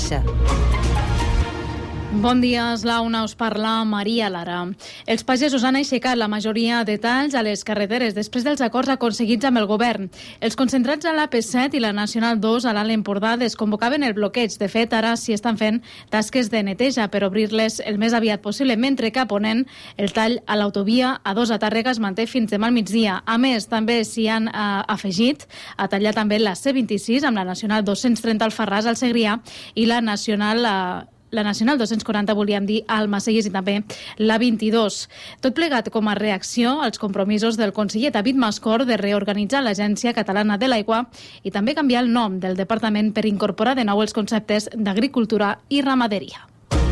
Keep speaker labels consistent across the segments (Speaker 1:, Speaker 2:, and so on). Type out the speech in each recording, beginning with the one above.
Speaker 1: xarxa.
Speaker 2: Bon dia, és la una, us parla Maria Lara. Els pagesos han aixecat la majoria de talls a les carreteres després dels acords aconseguits amb el govern. Els concentrats a l'AP7 i la Nacional 2 a l'Alt Empordà desconvocaven el bloqueig. De fet, ara s'hi estan fent tasques de neteja per obrir-les el més aviat possible, mentre que a Ponent el tall a l'autovia A2 a Tàrrega es manté fins demà al migdia. A més, també s'hi han afegit a tallar també la C26 amb la Nacional 230 al Farràs, al Segrià, i la Nacional 240, volíem dir, al Macelles, i també la 22. Tot plegat com a reacció als compromisos del conseller David Mascor de reorganitzar l'Agència Catalana de l'Aigua i també canviar el nom del departament per incorporar de nou els conceptes d'agricultura i ramaderia.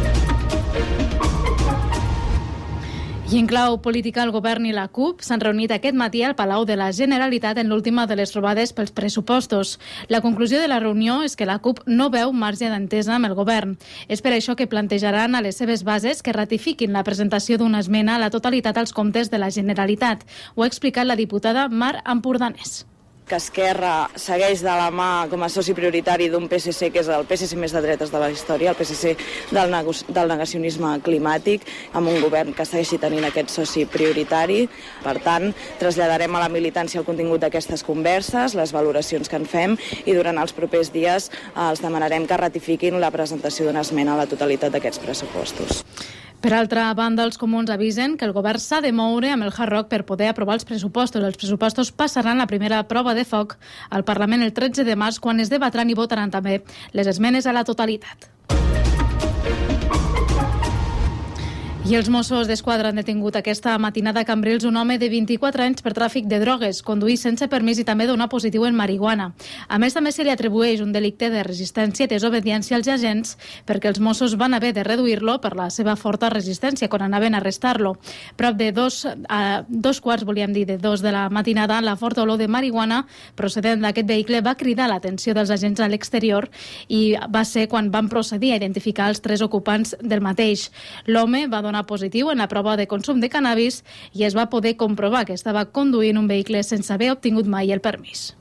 Speaker 2: I en clau política, el govern i la CUP s'han reunit aquest matí al Palau de la Generalitat en l'última de les trobades pels pressupostos. La conclusió de la reunió és que la CUP no veu marge d'entesa amb el govern. És per això que plantejaran a les seves bases que ratifiquin la presentació d'una esmena a la totalitat als comptes de la Generalitat. Ho ha explicat la diputada Mar Empordanès.
Speaker 3: Que Esquerra segueix de la mà com a soci prioritari d'un PSC que és el PSC més de dretes de la història, el PSC del negacionisme climàtic, amb un govern que segueixi tenint aquest soci prioritari. Per tant, traslladarem a la militància el contingut d'aquestes converses, les valoracions que en fem, i durant els propers dies els demanarem que ratifiquin la presentació d'una esmena a la totalitat d'aquests pressupostos.
Speaker 2: Per altra banda, els comuns avisen que el govern s'ha de moure amb el Hard Rock per poder aprovar els pressupostos. Els pressupostos passaran la primera prova de foc al Parlament el 13 de març, quan es debatran i votaran també les esmenes a la totalitat. I els Mossos d'Esquadra han detingut aquesta matinada a Cambrils un home de 24 anys per tràfic de drogues, conduir sense permís i també donar positiu en marihuana. A més, també se li atribueix un delicte de resistència i desobediència als agents perquè els Mossos van haver de reduir-lo per la seva forta resistència quan anaven a arrestar-lo. Prop de dos de la matinada, la forta olor de marihuana procedent d'aquest vehicle va cridar l'atenció dels agents a l'exterior i va ser quan van procedir a identificar els 3 ocupants del mateix. L'home va donar positiu en la prova de consum de cannabis i es va poder comprovar que estava conduint un vehicle sense haver obtingut mai el permís.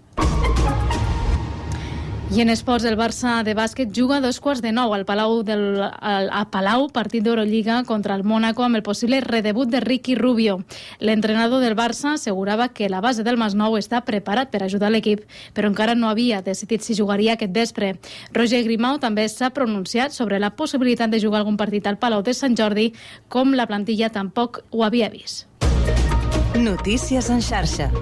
Speaker 2: I en esports, el Barça de bàsquet juga a 8:45 al Palau, partit d'Eurolliga contra el Mónaco amb el possible redebut de Ricky Rubio. L'entrenador del Barça assegurava que la base del Masnou està preparat per ajudar l'equip, però encara no havia decidit si jugaria aquest vespre. Roger Grimau també s'ha pronunciat sobre la possibilitat de jugar algun partit al Palau de Sant Jordi, com la plantilla tampoc ho havia vist.
Speaker 1: Notícies en xarxa.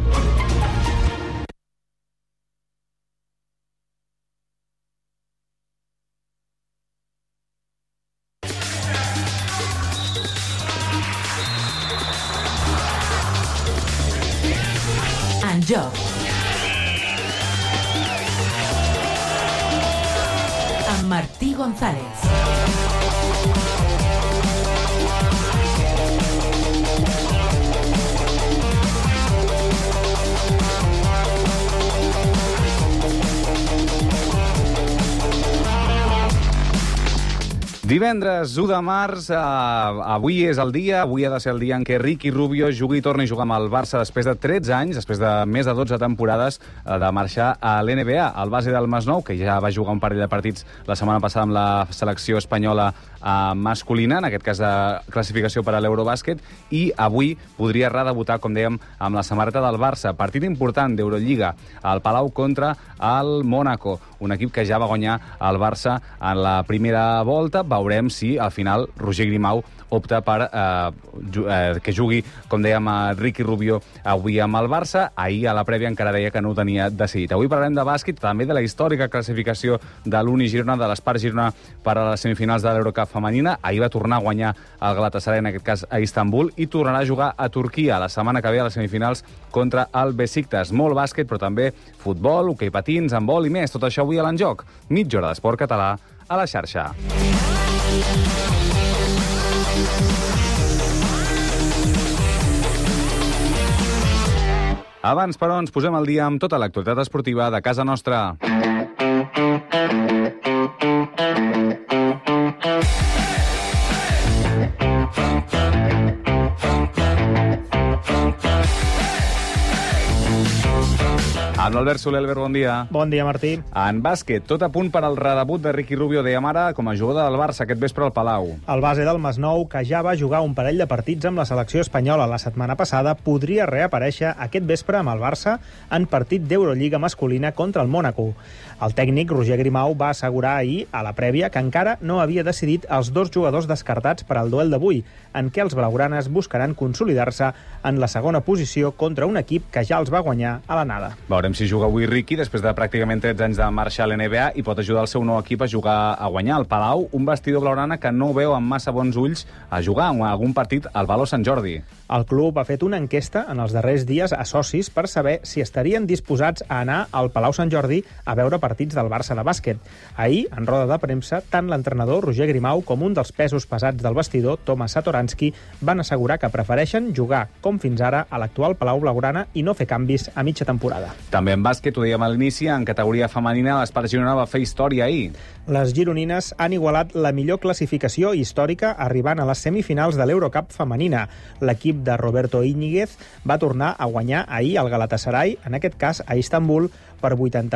Speaker 1: En joc. Amb Martí González.
Speaker 4: Divendres 1 de març, avui és el dia, avui ha de ser el dia en què Ricky Rubio jugui i torni a jugar amb el Barça després de 13 anys, després de més de 12 temporades de marxar a l'NBA. El base del Masnou, que ja va jugar un parell de partits la setmana passada amb la selecció espanyola masculina, en aquest cas de classificació per a l'Eurobàsquet, i avui podria redebutar, com dèiem, amb la samarreta del Barça. Partit important d'Eurolliga al Palau contra el Mónaco, un equip que ja va guanyar el Barça en la primera volta. Veurem si al final Roger Grimau opta per que jugui, com dèiem, a Ricky Rubio avui amb el Barça. Ahir a la prèvia encara deia que no ho tenia decidit. Avui parlarem de bàsquet, també de la històrica classificació de l'Uni Girona, de l'Espar Girona per a les semifinals de l'Eurocup femenina. Ahir va tornar a guanyar el Galatasaray, en aquest cas a Istanbul, i tornarà a jugar a Turquia la setmana que ve a les semifinals contra el Besiktas. Molt bàsquet, però també futbol, hoquei patins, handbol i més. Tot això avui a l'Enjoc. Mitja hora d'esport català a la xarxa. Abans, però, ens posem al dia amb tota l'actualitat esportiva de casa nostra. Amb Albert Soler. Albert, bon dia.
Speaker 5: Bon dia, Martí.
Speaker 4: En bàsquet, tot a punt per al redebut de Ricky Rubio de Amara com a jugador del Barça aquest vespre al Palau.
Speaker 5: El base del Masnou, que ja va jugar un parell de partits amb la selecció espanyola la setmana passada, podria reaparèixer aquest vespre amb el Barça en partit d'Eurolliga masculina contra el Mònaco. El tècnic Roger Grimau va assegurar ahir, a la prèvia, que encara no havia decidit els dos jugadors descartats per al duel d'avui, en què els blaugranes buscaran consolidar-se en la segona posició contra un equip que ja els va guanyar a l'anada.
Speaker 4: Veurem si juga avui Ricky, després de pràcticament 13 anys de marxa a l'NBA, i pot ajudar el seu nou equip a jugar a guanyar al Palau, un vestidor blaugrana que no veu amb massa bons ulls a jugar en algun partit al Baló Sant Jordi.
Speaker 5: El club ha fet una enquesta en els darrers dies a socis per saber si estarien disposats a anar al Palau Sant Jordi a veure partits del Barça de bàsquet. Ahir, en roda de premsa, tant l'entrenador Roger Grimau com un dels pesos pesats del vestidor, Tomas Satoransky, van assegurar que prefereixen jugar, com fins ara, a l'actual Palau Blaugrana i no fer canvis a mitja temporada.
Speaker 4: També en bàsquet, ho dèiem a l'inici, en categoria femenina l'Espart Girona va fer història ahir.
Speaker 5: Les gironines han igualat la millor classificació històrica arribant a les semifinals de l'Eurocup femenina. L'equip de Roberto Íñiguez va tornar a guanyar ahir al Galatasaray, en aquest cas a Istanbul, per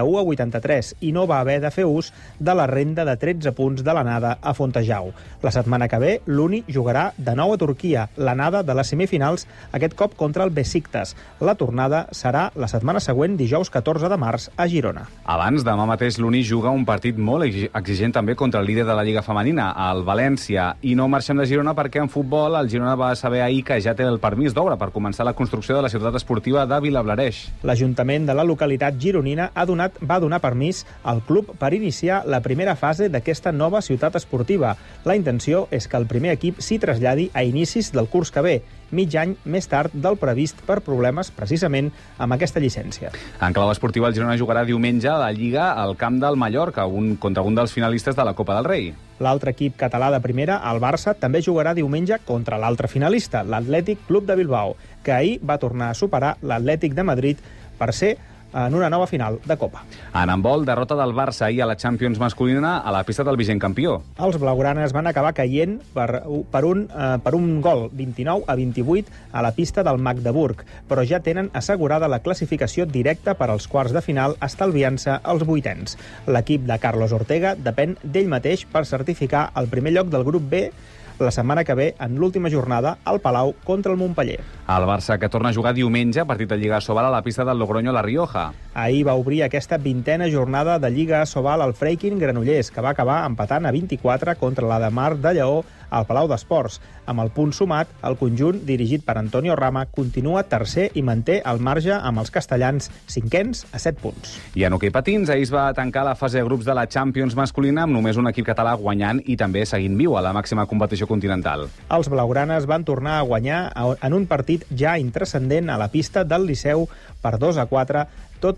Speaker 5: 81-83, i no va haver de fer ús de la renda de 13 punts de l'anada a Fontejau. La setmana que ve, l'Uni jugarà de nou a Turquia, l'anada de les semifinals, aquest cop contra el Besiktas. La tornada serà la setmana següent, dijous 14 de març, a Girona.
Speaker 4: Abans, demà mateix, l'Uni juga un partit molt exigent també contra el líder de la Lliga Femenina, el València, i no marxem de Girona perquè en futbol el Girona va saber ahir que ja té el permís d'obra per començar la construcció de la ciutat esportiva de Vilablareix.
Speaker 5: L'Ajuntament de la localitat gironina va donar permís al club per iniciar la primera fase d'aquesta nova ciutat esportiva. La intenció és que el primer equip s'hi traslladi a inicis del curs que ve, mig any més tard del previst per problemes, precisament, amb aquesta llicència.
Speaker 4: En clau esportiva, el Girona jugarà diumenge a la Lliga al camp del Mallorca, contra un dels finalistes de la Copa del Rei.
Speaker 5: L'altre equip català de primera, el Barça, també jugarà diumenge contra l'altre finalista, l'Atlètic Club de Bilbao, que ahir va tornar a superar l'Atlètic de Madrid per ser en una nova final de Copa.
Speaker 4: En handbol, derrota del Barça ahir a la Champions masculina a la pista del vigent campió.
Speaker 5: Els blaugranes van acabar caient per un gol, 29-28, a la pista del Magdeburg, però ja tenen assegurada la classificació directa per als quarts de final, estalviant-se els vuitens. L'equip de Carlos Ortega depèn d'ell mateix per certificar el primer lloc del grup B la setmana que ve, en l'última jornada, al Palau contra el Montpeller.
Speaker 4: El Barça, que torna a jugar diumenge, partit de Lliga Sobal a la pista del Logroño La Rioja.
Speaker 5: Ahir va obrir aquesta 20a jornada de Lliga Sobal al Freikin Granollers, que va acabar empatant a 24 contra la de Mar de Lleó al Palau d'Esports. Amb el punt sumat, el conjunt, dirigit per Antonio Rama, continua tercer i manté el marge amb els castellans cinquens a 7 punts.
Speaker 4: I en hoquei patins, ahir es va tancar la fase de grups de la Champions masculina amb només un equip català guanyant i també seguint viu a la màxima competició continental.
Speaker 5: Els blaugranes van tornar a guanyar en un partit ja intranscendent a la pista del Liceu per 2-4, tot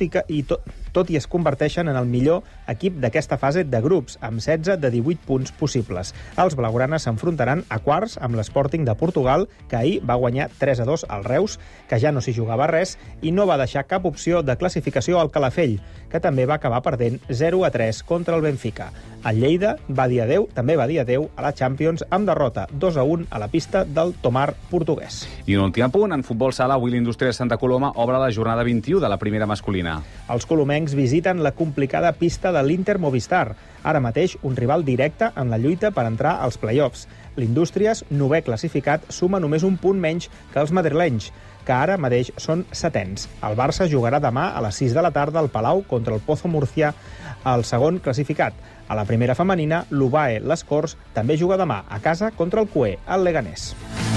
Speaker 5: i es converteixen en el millor equip d'aquesta fase de grups, amb 16 de 18 punts possibles. Els blaugranes s'enfrontaran a quarts amb l'Sporting de Portugal, que ahir va guanyar 3-2 al Reus, que ja no s'hi jugava res, i no va deixar cap opció de classificació al Calafell, que també va acabar perdent 0-3 contra el Benfica. El Lleida també va dir adeu a la Champions amb derrota 2-1 a la pista del Tomar portuguès.
Speaker 4: I un últim punt, en futbol sala, avui l'Indústria de Santa Coloma obre la jornada 21 de la primera masculina.
Speaker 5: Els colomencs visiten la complicada pista de l'Inter Movistar, ara mateix un rival directe en la lluita per entrar als play-offs. L'Indústries, novè classificat, suma només un punt menys que els madrilenys, que ara mateix són setens. El Barça jugarà demà a les 6 de la tarda al Palau contra el Pozo Murcia, el segon classificat. A la primera femenina, l'UBAE Les Corts també juga demà a casa contra el CUE, al Leganés.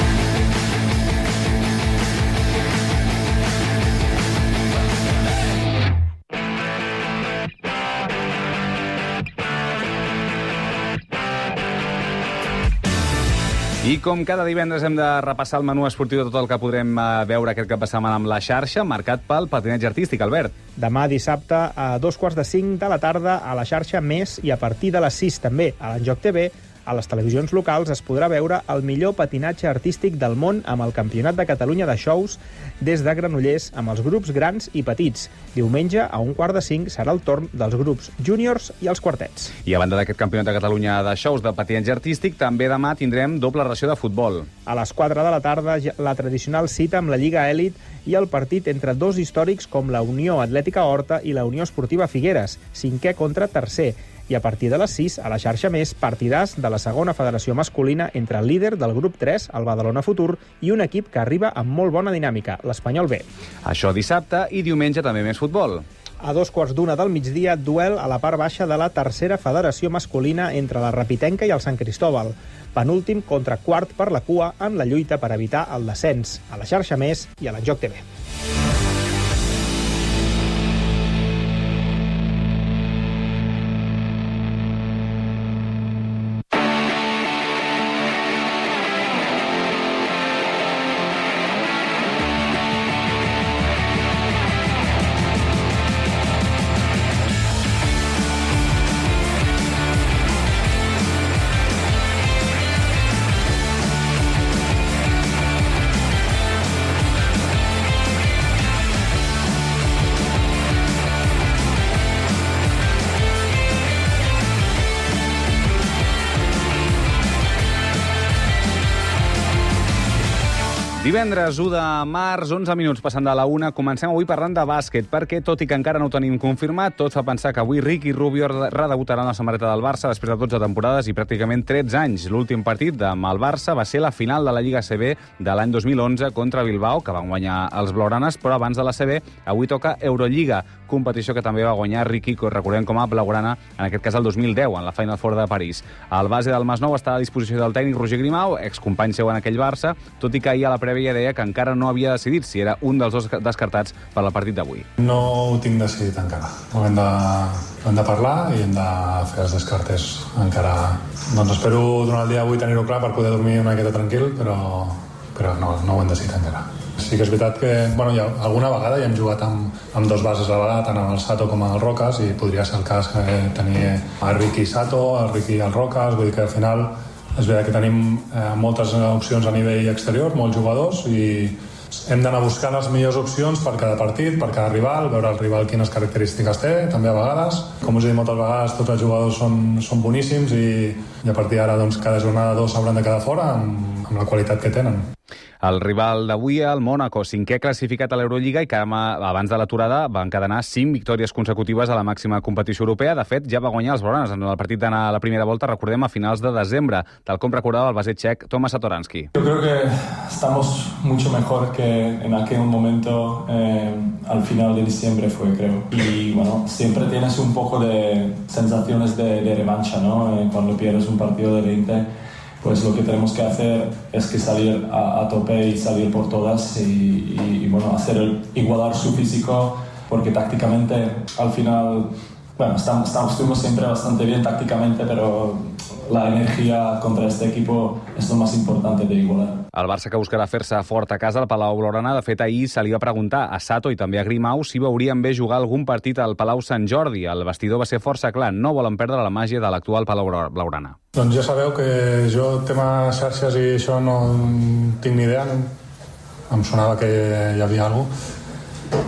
Speaker 4: I com cada divendres hem de repassar el menú esportiu de tot el que podrem veure aquest cap de setmana amb la xarxa, marcat pel patinatge artístic, Albert.
Speaker 5: Demà dissabte a 2:45 de la tarda a la xarxa Més i a partir de les 6 també a l'Enjoc TV A les televisions locals es podrà veure el millor patinatge artístic del món amb el Campionat de Catalunya de Shows des de Granollers amb els grups grans i petits. Diumenge, a 4:45, serà el torn dels grups júniors i els quartets.
Speaker 4: I a banda d'aquest Campionat de Catalunya de Shows de patinatge artístic, també demà tindrem doble ració de futbol.
Speaker 5: A les 4 de la tarda, la tradicional cita amb la Lliga Elit i el partit entre dos històrics com la Unió Atlètica Horta i la Unió Esportiva Figueres, 5è contra 3è. I a partir de les 6, a la xarxa més, partidars de la segona federació masculina entre el líder del grup 3, el Badalona Futur, i un equip que arriba amb molt bona dinàmica, l'Espanyol B.
Speaker 4: Això dissabte i diumenge també més futbol.
Speaker 5: A 2:15 del migdia, duel a la part baixa de la tercera federació masculina entre la Rapitenca i el Sant Cristóbal. Penúltim contra quart per la cua en la lluita per evitar el descens. A la xarxa més i a l'Enjoc TV.
Speaker 4: Divendres 1 de març, 11 minuts passant de la 1, comencem avui parlant de bàsquet, perquè, tot i que encara no ho tenim confirmat, tot fa pensar que avui Ricky Rubio redebutarà en la samarreta del Barça després de 12 temporades i pràcticament 13 anys. L'últim partit amb el Barça va ser la final de la Lliga ACB de l'any 2011 contra Bilbao, que van guanyar els blaugranes, però abans de l'ACB avui toca Eurolliga, competició que també va guanyar Ricky, que recordem com a blaugrana, en aquest cas el 2010, en la Final Four de París. El base del Masnou està a disposició del tècnic Roger Grimau, excompany seu en aquell Barça, tot i que ahir a la prèvia ja deia que encara no havia decidit si era un dels dos descartats per al partit d'avui.
Speaker 6: No ho tinc decidit encara. Hem de parlar i hem de fer els descartes encara. Doncs espero durant el dia d'avui tenir-ho clar per poder dormir una miqueta tranquil, però no ho hem decidit encara. Sí que és veritat que alguna vegada ja hem jugat amb dos bases a la vegada, tant amb el Sato com amb el Roques, i podria ser el cas que tenir el Ricky Sato, el Ricky i el Roques, vull dir que al final és veritat que tenim moltes opcions a nivell exterior, molts jugadors, i hem d'anar buscant les millors opcions per cada partit, per cada rival, veure el rival quines característiques té, també a vegades. Com us he dit moltes vegades, tots els jugadors són boníssims i a partir d'ara cada jornada dos s'hauran de quedar fora amb la qualitat que tenen.
Speaker 4: El rival d'avui, el Mònaco, 5è classificat a l'Eurolliga i que abans de l'aturada va encadenar 5 victòries consecutives a la màxima competició europea. De fet, ja va guanyar els blaugranes en el partit d'anar a la primera volta, recordem, a finals de desembre, tal com recordava el base txec Tomas Satoransky.
Speaker 7: Yo creo que estamos mucho mejor que en aquel momento al final de diciembre fue, creo. Y bueno, siempre tienes un poco de sensaciones de revancha, ¿no? Cuando pierdes un partido de 20, pues lo que tenemos que hacer es que salir a tope y salir por todas y bueno, igualar su físico, porque tácticamente al final, bueno, estuvimos siempre bastante bien tácticamente, pero la energia contra este equipo és el més important de igualar.
Speaker 4: El Barça, que buscarà fer-se fort a casa al Palau Blaugrana, de fet ahir se li va preguntar a Sato i també a Grimau si veurien bé jugar algun partit al Palau Sant Jordi. El vestidor va ser força clar, no volen perdre la màgia de l'actual Palau Blaugrana.
Speaker 6: Doncs ja sabeu que jo, tema xarxes i això, no tinc ni idea. Em sonava que hi havia alguna cosa.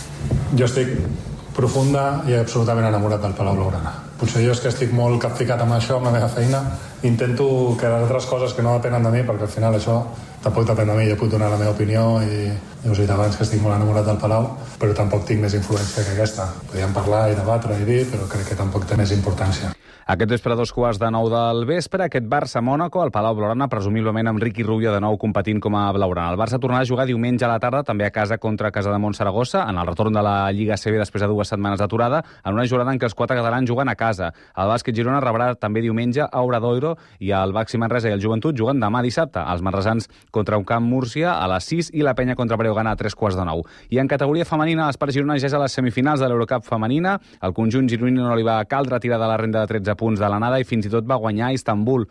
Speaker 6: Jo estic profunda i absolutament enamorat del Palau Blaugrana. Potser jo és que estic molt capficat amb això, amb la meva feina. Intento que les altres coses que no depenen de mi, perquè al final això tampoc depèn de mi. Jo puc donar la meva opinió i us he dit abans que estic molt enamorat del Palau, però tampoc tinc més influència que aquesta. Podríem parlar i debatre i dir, però crec que tampoc té més importància.
Speaker 4: Aquest vespre a 2:15 del vespre, aquest Barça-Mònaco, al Palau Blaugrana, presumiblement amb Ricky Rubio de nou competint com a blaugrana. El Barça tornarà a jugar diumenge a la tarda, també a casa contra Casademont Saragossa, en el retorn de la Lliga ACB després de 2 setmanes d'aturada, en una jornada en què els 4 catalans juguen a casa. El Bàsquet Girona rebrà també diumenge a Obradoiro i el Baxi Manresa i el Joventut juguen demà dissabte. Els manresans contra un Camp Múrcia a les 6 i la Penya contra Breogàs deu ganar a 3:15. I en categoria femenina, l'Espart Girona ja és a les semifinals de l'Eurocup femenina. El conjunt gironí no li va caldre tirar de la renda de 13 punts de l'anada i fins i tot va guanyar a Istanbul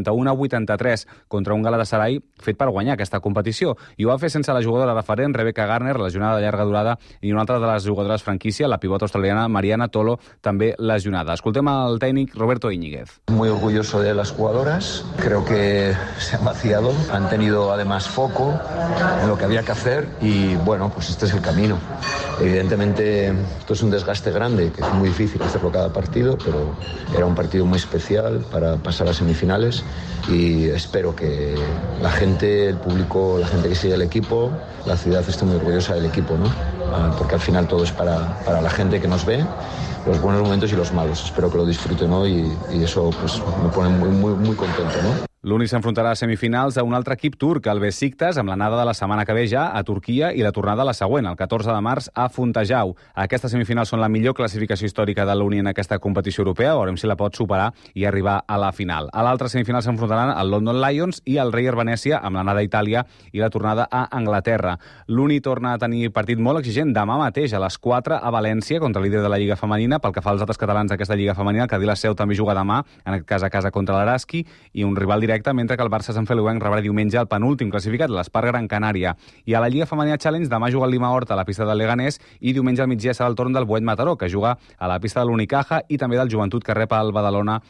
Speaker 4: 81-83 contra un Galatasaray fet per guanyar aquesta competició. I ho va fer sense la jugadora referent Rebecca Garner, lesionada de llarga durada, i una altra de les jugadores franquícia, la pivot australiana Mariana Tolo, també lesionada. Escoltem el tècnic Roberto Íñiguez.
Speaker 8: Muy orgulloso de las jugadoras. Creo que se han vaciado. Han tenido además foco en lo que había que hacer y bueno, pues este es el camino. Evidentemente esto es un desgaste grande, que es muy difícil hacerlo cada partido, pero era un partido muy especial para pasar a semifinales y espero que la gente, el público, la gente que sigue el equipo, la ciudad esté muy orgullosa del equipo, ¿no? Porque al final todo es para la gente que nos ve, los buenos momentos y los malos. Espero que lo disfruten hoy y eso pues me pone muy contento, ¿no?
Speaker 4: L'Uni s'enfrontarà a semifinals a un altre equip turc, el Besiktas, amb l'anada de la setmana que ve ja a Turquia i la tornada la següent, el 14 de març, a Fontejau. Aquestes semifinals són la millor classificació històrica de l'Uni en aquesta competició europea. Veurem si la pot superar i arribar a la final. A l'altra semifinal s'enfrontaran el London Lions i el Reyer Venècia, amb l'anada a Itàlia i la tornada a Anglaterra. L'Uni torna a tenir partit molt exigent demà mateix a les 4 a València contra el líder de la Lliga Femenina. Pel que fa als altres catalans d'aquesta Lliga Femenina, el Cadí la Seu també juga demà, en aquest cas a casa contra l'Araski, i un rival directe, mentre que el Barça Sant Feliuenc rebrà diumenge el penúltim classificat, l'Espart Gran Canària. I a la Lliga Femenina Challenge demà juga el Lima Horta a la pista del Leganés i diumenge al migdia serà el torn del Boet Mataró, que juga a la pista de l'Unicaja i també del Joventut, que rep a Badalona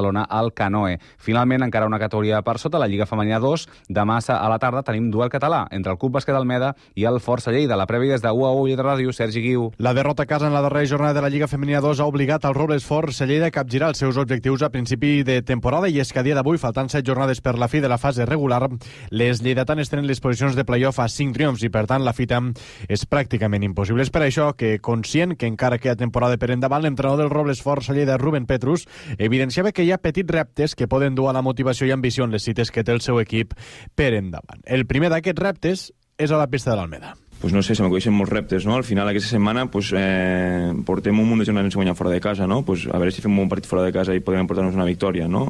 Speaker 4: al Canoe. Finalment, encara una categoria per sota, la Lliga Femenina 2. Demà a la tarda tenim duel català entre el Club Bàsquet Almeda i el Força Lleida. La prèvia des de UAU i de Ràdio, Sergi Guiu.
Speaker 9: La derrota a casa en la darrera jornada de la Lliga Femenina 2 ha obligat al Robles Força Lleida a capgirar els seus objectius a principi de temporada, i és que a dia d'avui, faltant 7 jornades per la fi de la fase regular, les lleidatanes tenen les posicions de play-off a 5 triomfs i, per tant, la fita és pràcticament impossible. És per això que, conscient que encara queda temporada per endavant, l'entrenador del Robles Força Lleida, Rubén Petrus, evidenciava que hi ha petits reptes que poden dur a la motivació i ambició en les cites que té el seu equip per endavant. El primer d'aquests reptes és a la pista de l'Almeda.
Speaker 10: Pues no sé, se m'acudeixen molts reptes, no? Al final, aquesta setmana, pues, portem un munt de jornades sense guanyar fora de casa, no? Pues, a veure si fem un partit fora de casa i podem portar-nos una victòria, no?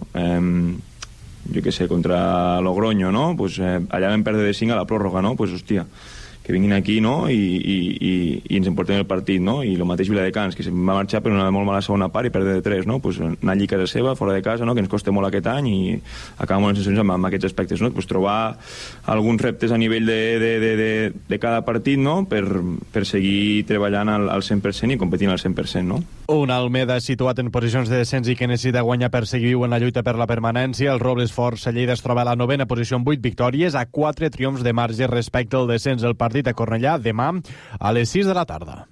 Speaker 10: Jo què sé, contra Logroño, no? Pues, allà vam perdre de 5 a la pròrroga, no? Pues, hòstia, que vinguin aquí, no? I ens emportem el partit, no? I el mateix Viladecans, que va marxar per una molt mala segona part i perdre de 3, no? Pues anar allí a casa seva, fora de casa, no? Que ens costa molt aquest any i acabem amb les sensacions amb aquests aspectes, no? Pues trobar alguns reptes a nivell de cada partit, no? Per seguir treballant al 100% i competint al 100%, no?
Speaker 9: Un Almeda situat en posicions de descens i que necessita guanyar per seguir viu en la lluita per la permanència. El Robles Força Lleida es troba a la 9ª posició amb 8 victòries, a 4 triomfs de marge respecte al descens. El partit a Cornellà demà a les 6 de la tarda.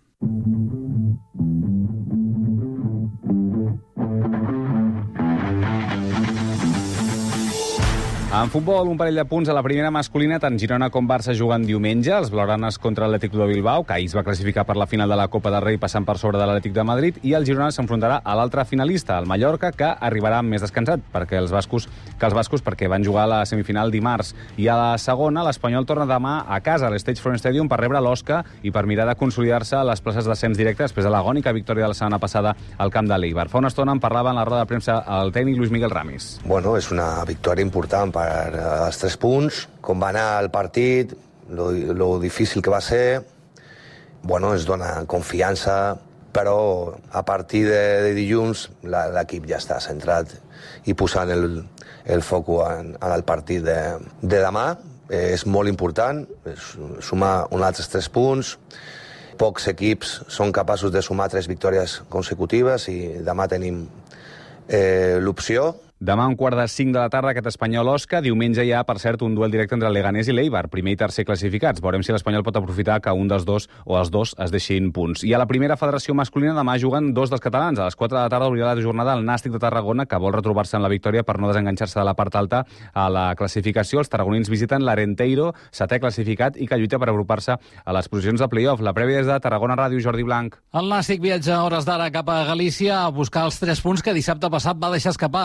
Speaker 4: En futbol, un parell de punts a la primera masculina, tant Girona com Barça juguen diumenge. Els blaugranes contra l'Atlètic de Bilbao, que ahir es va classificar per la final de la Copa del Rei passant per sobre de l'Atlètic de Madrid, i el Girona s'enfrontarà a l'altre finalista, el Mallorca, que arribarà més descansat perquè els bascos perquè van jugar a la semifinal dimarts. I a la segona, l'Espanyol torna demà a casa, a l'Stage Front Stadium, per rebre l'Osca i per mirar de consolidar-se a les places d'ascens directe després de l'agònica victòria de la setmana passada al camp de l'Eibar. Fa una estona en parlava en la roda de premsa el tècnic Luis Miguel Ramis.
Speaker 11: Bueno, és una victòria important per els 3 punts, com va anar el partit, lo difícil que va ser, bueno, ens dona confiança, però a partir de dilluns l'equip ja està centrat i posant el foc en el partit de demà. És molt important sumar uns altres 3 punts. Pocs equips són capaços de sumar 3 victòries consecutives i demà tenim l'opció.
Speaker 4: Demà a 4:45 de la tarda, aquest Espanyol-Osca. Diumenge hi ha, per cert, un duel directe entre Leganés i l'Eibar, primer i tercer classificats. Veurem si l'Espanyol pot aprofitar que un dels dos o els dos es deixin punts. I a la primera federació masculina demà juguen 2 dels catalans. A les 4 de la tarda obrirà la jornada el Nàstic de Tarragona, que vol retrobar-se en la victòria per no desenganxar-se de la part alta a la classificació. Els tarragonins visiten l'Arenteiro, 7è classificat, i que lluita per agrupar-se a les posicions de play-off. La prèvia és de Tarragona Ràdio, Jordi Blanc.
Speaker 12: El Nàstic viatja a hores d'ara cap a Galícia a buscar els 3 punts que dissabte passat va deixar escapar a casa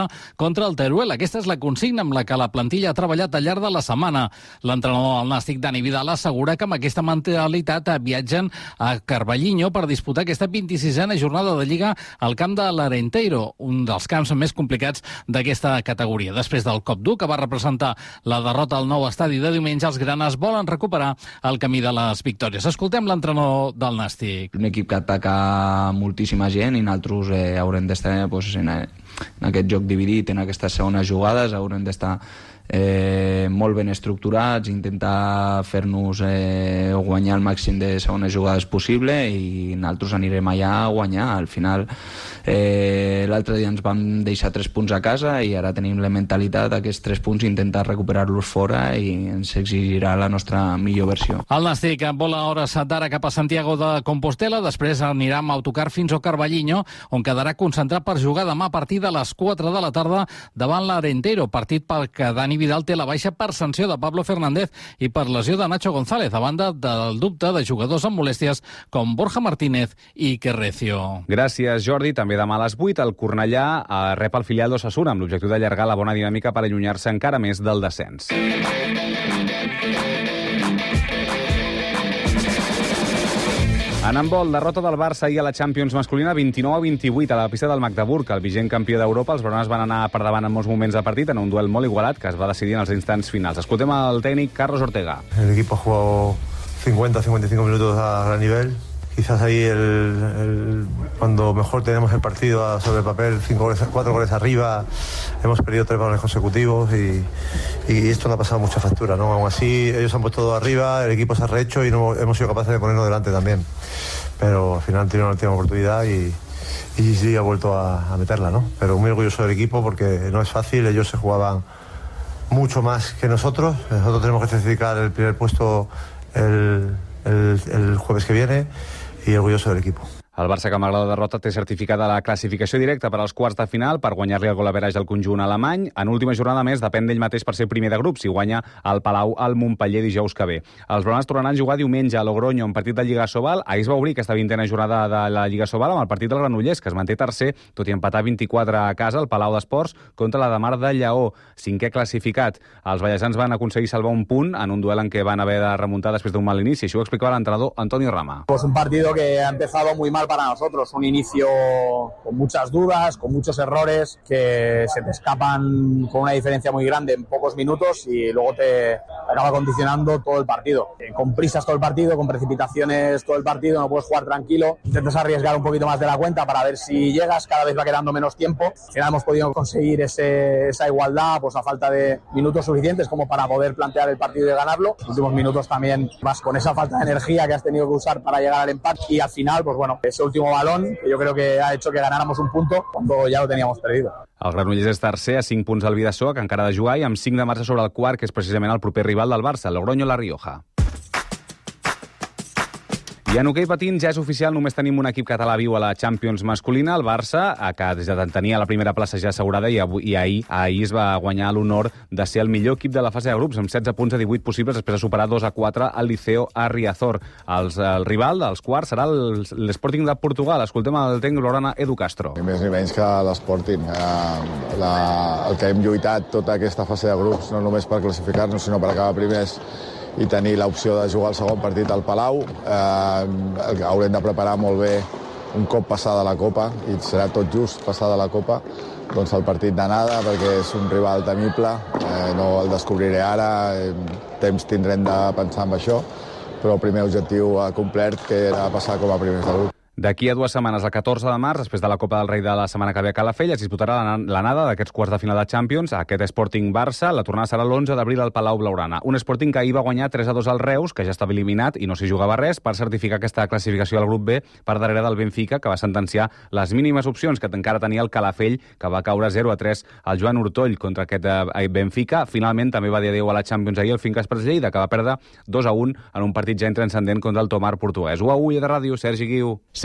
Speaker 12: contra el Teruel. Aquesta és la consigna amb la que la plantilla ha treballat al llarg de la setmana. L'entrenador del Nàstic, Dani Vidal, assegura que amb aquesta mentalitat viatgen a Carballiño per disputar aquesta 26a jornada de Lliga al camp de l'Arenteiro, un dels camps més complicats d'aquesta categoria. Després del cop dur que va representar la derrota al nou estadi de diumenge, els granes volen recuperar el camí de les victòries. Escoltem l'entrenador del Nàstic.
Speaker 13: Un equip que ataca moltíssima gent i nosaltres haurem d'estar en aquest joc dividit, en aquestes segones jugades, haurem d'estar molt ben estructurats, intentar fer-nos guanyar el màxim de segones jugades possible i nosaltres anirem allà a guanyar. Al final l'altre dia ens vam deixar 3 punts a casa i ara tenim la mentalitat d'aquests 3 punts intentar recuperar-los fora i ens exigirà la nostra millor versió.
Speaker 12: El Nàstic vola hores d'ara cap a Santiago de Compostela, després anirà amb autocar fins a Carballiño, on quedarà concentrat per jugar demà a partir de les 4 de la tarda davant l'Arenteiro, partit pel que Dani Vidal té la baixa per sanció de Pablo Fernández i per lesió de Nacho González, a banda del dubte de jugadors amb molèsties com Borja Martínez i Querrecio.
Speaker 4: Gràcies, Jordi. També demà a les 8 el Cornellà rep el filial d'Osasuna amb l'objectiu d'allargar la bona dinàmica per allunyar-se encara més del descens. En handbol, derrota del Barça ahir a la Champions masculina 29-28 a la pista del Magdeburg. El vigent campió d'Europa, els blaugranes van anar per davant en molts moments del partit en un duel molt igualat que es va decidir en els instants finals. Escoltem el tècnic Carlos Ortega.
Speaker 14: El equipo ha jugado 50-55 minutos a gran nivel. Quizás ahí cuando mejor tenemos el partido sobre el papel, 4 goles arriba, hemos perdido 3 balones consecutivos y esto no ha pasado mucha factura, ¿no? Aún así, ellos han puesto todo arriba, el equipo se ha rehecho y no hemos sido capaces de ponernos delante también. Pero al final han tenido una última oportunidad y sí ha vuelto a meterla, ¿no? Pero muy orgulloso del equipo porque no es fácil, ellos se jugaban mucho más que nosotros. Nosotros tenemos que certificar el primer puesto el jueves que viene y orgulloso del equipo.
Speaker 4: El Barça, que malgrat la derrota, té certificada la classificació directa per als quarts de final per guanyar-li el gol average al conjunt alemany. En última jornada més, depèn d'ell mateix per ser primer de grup, si guanya al Palau al Montpeller dijous que ve. Els blaugranes tornaran a jugar diumenge a Logroño en partit de Lliga Sobal. Ahir es va obrir aquesta 20a jornada de la Lliga Sobal amb el partit del Granollers, que es manté tercer, tot i empatar 24 a casa al Palau d'Esports contra la de Mar de Lleó, 5è classificat. Els ballesans van aconseguir salvar un punt en un duel en què van haver de remuntar després d'un mal inici. Això ho explicava l'entrenador Antonio Rama.
Speaker 15: Pues un partido que ha empezado muy mal para nosotros, un inicio con muchas dudas, con muchos errores que se te escapan con una diferencia muy grande en pocos minutos y luego te acaba condicionando todo el partido. Con prisas todo el partido, con precipitaciones todo el partido, no puedes jugar tranquilo, intentas arriesgar un poquito más de la cuenta para ver si llegas, cada vez va quedando menos tiempo. Al final hemos podido conseguir esa igualdad pues a falta de minutos suficientes como para poder plantear el partido y ganarlo. Los últimos minutos también vas con esa falta de energía que has tenido que usar para llegar al empate y al final, pues bueno, ese último balón que yo creo que ha hecho que ganáramos un punto cuando ya lo teníamos perdido.
Speaker 4: El Granollers és tercer a 5 punts al Bidasoa, que encara ha de jugar, i amb 5 de marxa sobre el quart, que és precisament el proper rival del Barça, Logroño-La Rioja. I en hoquei patins ja és oficial, només tenim un equip català viu a la Champions masculina, el Barça, que des de tenia la primera plaça ja assegurada i ahir es va guanyar l'honor de ser el millor equip de la fase de grups, amb 16 punts a 18 possibles, després de superar 2-4 al Liceo Arriazor. El rival dels quarts serà l'Sporting de Portugal. Escoltem el tècnic blaugrana Edu Castro.
Speaker 16: Ni més ni menys que l'Sporting. El que hem lluitat tota aquesta fase de grups, no només per classificar-nos, sinó per acabar primers i tenir l'opció de jugar el segon partit al Palau. Haurem de preparar molt bé un cop passada la Copa, i serà tot just passada la Copa, doncs el partit d'anada, perquè és un rival temible, no el descobriré ara, temps tindrem de pensar en això, però el primer objectiu complert, que era passar com a primers de grup.
Speaker 4: D'aquí a 2 setmanes, el 14 de març, després de la Copa del Rei de la setmana que ve a Calafell, es disputarà l'anada d'aquests quarts de final de Champions, aquest Sporting Barça. La tornada serà l'11 d'abril al Palau Blaugrana. Un Sporting que ahir va guanyar 3-2 al Reus, que ja estava eliminat i no s'hi jugava res, per certificar aquesta classificació al grup B per darrere del Benfica, que va sentenciar les mínimes opcions que encara tenia el Calafell, que va caure 0-3 al Joan Ortoll contra aquest Benfica. Finalment també va dir adéu a la Champions ahir el Finca Esprats Lleida, que va perdre 2-1 en un partit ja intranscendent contra el Tomar portuguès. 1-1 i de ràdio, Sergi Guiu.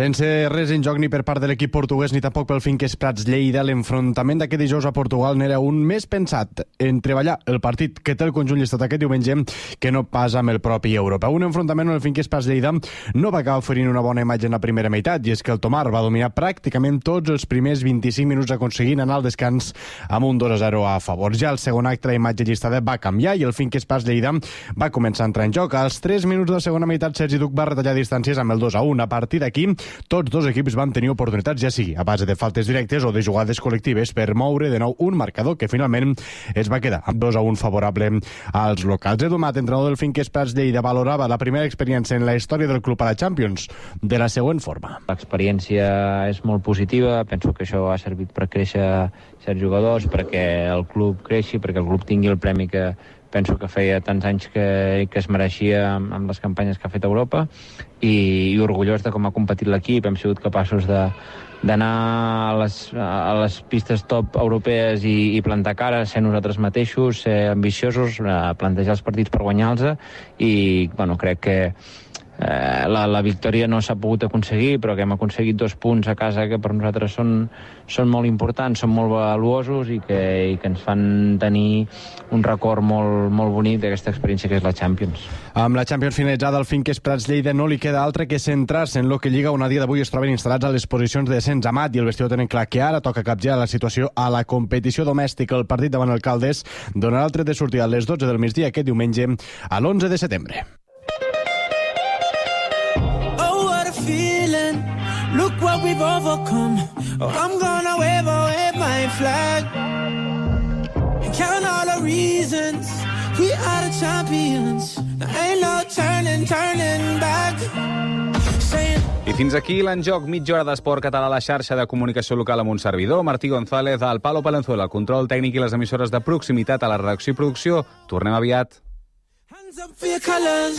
Speaker 9: Sense res en joc ni per part de l'equip portuguès ni tampoc pel Finques Prats Lleida, l'enfrontament d'aquest dijous a Portugal n'era un més pensat en treballar el partit que té el conjunt llistat aquest diumenge que no pas amb el propi Europa. Un enfrontament on el Finques Prats Lleida no va acabar oferint una bona imatge en la primera meitat, i és que el Tomar va dominar pràcticament tots els primers 25 minuts aconseguint anar al descans amb un 2-0 a favor. Ja el segon acte la imatge llistada va canviar i el Finques Prats Lleida va començar a entrar en joc. Als 3 minuts de la segona meitat Sergi Duc va retallar distàncies amb el 2-1. A partir d'aquí, tots dos equips van tenir oportunitats, ja sigui a base de faltes directes o de jugades col·lectives, per moure de nou un marcador que finalment es va quedar amb 2-1 favorable als locals. Edu Mat, entrenador del Finques Prats Lleida, valorava la primera experiència en la història del club a la Champions de la següent forma.
Speaker 17: L'experiència és molt positiva, penso que això ha servit per créixer certs jugadors, perquè el club creixi, perquè el club tingui el premi que penso que feia tants anys que es mereixia amb les campanyes que ha fet a Europa, i orgullós de com ha competit l'equip. Hem sigut capaços d'anar a les pistes top europees i plantar cara, ser nosaltres mateixos, ser ambiciosos, plantejar els partits per guanyar-los, i crec que la victòria no s'ha pogut aconseguir, però que hem aconseguit 2 punts a casa que per nosaltres són molt importants, són molt valuosos i que ens fan tenir un record molt bonic d'aquesta experiència que és la Champions.
Speaker 9: Amb la Champions finalitzada, al Finques Prats Lleida no li queda altre que centrar-se en l'Hockey Lliga, on a dia d'avui es troben instal·lats a les posicions de descens. Amat i el vestidor tenen clar que ara toca capgirar la situació a la competició domèstica. El partit davant el Caldes donarà el tret de sortida a les 12 del migdia aquest diumenge a l'11 de setembre.
Speaker 18: Feeling, look what we've overcome. Oh, I'm gonna wave my flag and count all the reasons we are the champions. There ain't no turning back.
Speaker 4: I fins aquí l'enjoc, mitja hora d'esport català a la xarxa de comunicació local amb un servidor, Martí González, al Palo Palenzuela, el control tècnic i les emissores de proximitat a la redacció i producció. Tornem aviat.
Speaker 18: Hands up for your colors.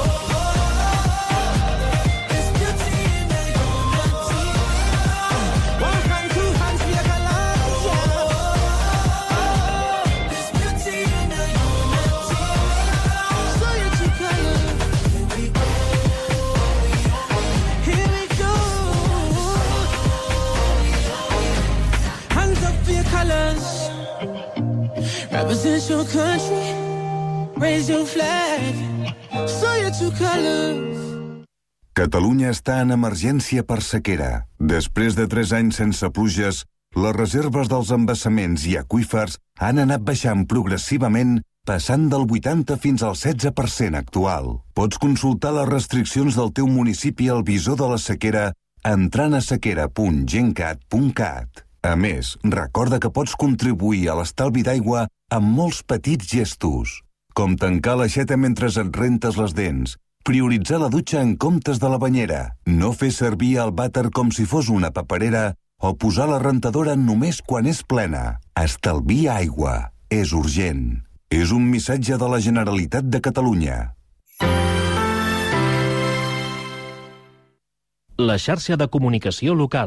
Speaker 18: Represent your country, raise your flag, show your true colors.
Speaker 19: Catalunya està en emergència per sequera. Després de 3 anys sense pluges, les reserves dels embassaments i aqüífers han anat baixant progressivament, passant del 80 fins al 16% actual. Pots consultar les restriccions del teu municipi al visor de la sequera entrant a sequera.gencat.cat. A més, recorda que pots contribuir a l'estalvi d'aigua amb molts petits gestos, com tancar l'aixeta mentre et rentes les dents, prioritzar la dutxa en comptes de la banyera, no fer servir el vàter com si fos una paperera o posar la rentadora només quan és plena. Estalvia aigua. És urgent. És un missatge de la Generalitat de Catalunya.
Speaker 20: La xarxa de comunicació local.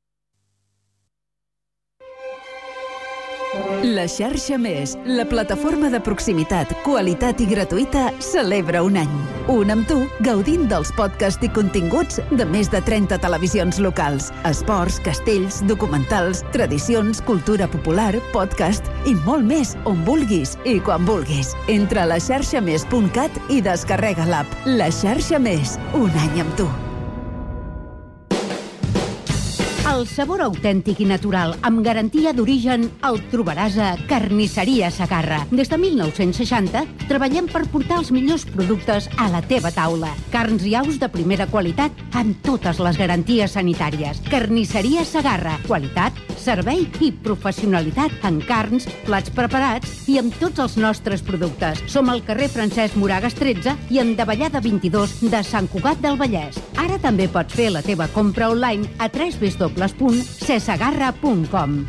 Speaker 21: La xarxa Més, la plataforma de proximitat, qualitat i gratuïta, celebra un any. Un amb tu, gaudint dels podcasts i continguts de més de 30 televisions locals. Esports, castells, documentals, tradicions, cultura popular, podcast i molt més on vulguis i quan vulguis. Entra a laxarxamés.cat i descarrega l'app. La xarxa Més, un any amb tu.
Speaker 22: El sabor autèntic i natural, amb garantia d'origen, el trobaràs a Carnisseria Segarra. Des de 1960 treballem per portar els millors productes a la teva taula. Carns i aus de primera qualitat amb totes les garanties sanitàries. Carnisseria Segarra. Qualitat, servei i professionalitat en carns, plats preparats i amb tots els nostres productes. Som al carrer Francesc Moragas 13 i en Davallada 22 de Sant Cugat del Vallès. Ara també pots fer la teva compra online a www.cesegarra.com.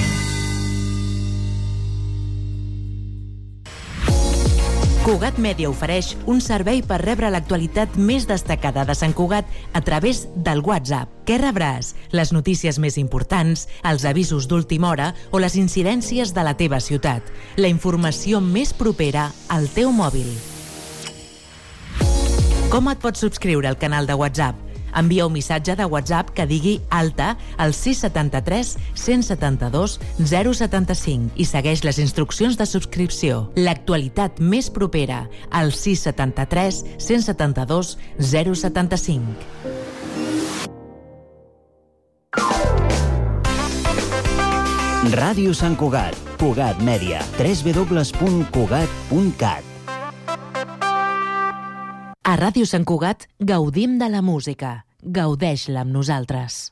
Speaker 1: Cugat Mèdia ofereix un servei per rebre l'actualitat més destacada de Sant Cugat a través del WhatsApp. Què rebràs? Les notícies més importants, els avisos d'última hora o les incidències de la teva ciutat. La informació més propera al teu mòbil. Com et pots subscriure al canal de WhatsApp? Envia un missatge de WhatsApp que digui alta al 673 172 075 i segueix les instruccions de subscripció. L'actualitat més propera al 673 172 075.
Speaker 2: Ràdio Sant Cugat, Cugat Mèdia, www.cugat.cat.
Speaker 1: A Ràdio Sant Cugat gaudim de la música. Gaudeix-la amb nosaltres.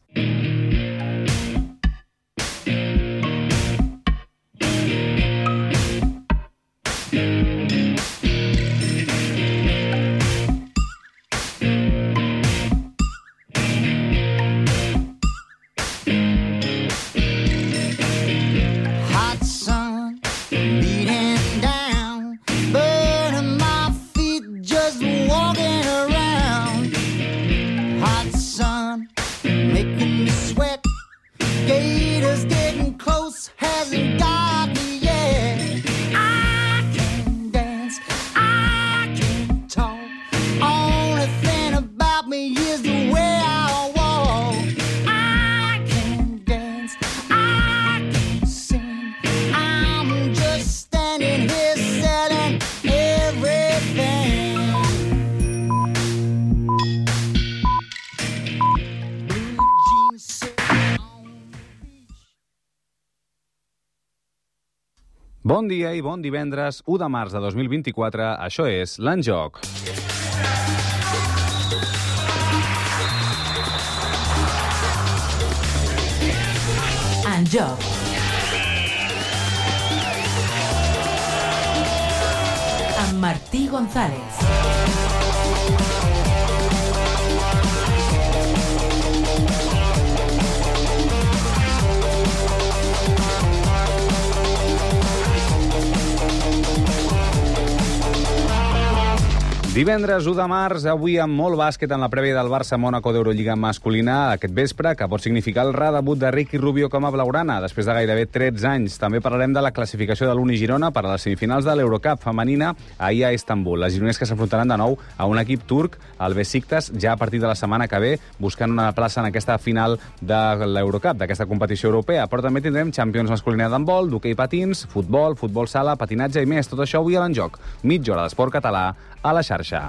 Speaker 4: Bon dia i bon divendres, 1 de març de 2024. Això és l'Enjoc.
Speaker 1: Enjoc. Amb Martí González.
Speaker 4: Divendres 1 de març, avui amb molt bàsquet en la prèvia del Barça-Mònaco d'Eurolliga masculina aquest vespre, que pot significar el redebut de Ricky Rubio com a blaugrana, després de gairebé 13 anys. També parlarem de la classificació de l'Uni Girona per a les semifinals de l'Eurocup femenina ahir a Istanbul. Les gironines que s'enfrontaran de nou a un equip turc, el Besiktas, ja a partir de la setmana que ve, buscant una plaça en aquesta final de l'Eurocup, d'aquesta competició europea. Però també tindrem Champions masculina d'handbol, d'hoquei patins, futbol, futbol sala, patinatge i més. Tot això avui a l'Enjoc. Mitja hora d'esport català a la xarxa.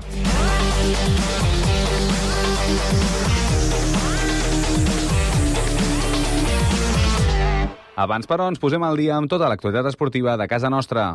Speaker 4: Abans, però, ens posem al dia amb tota l'actualitat esportiva de casa nostra.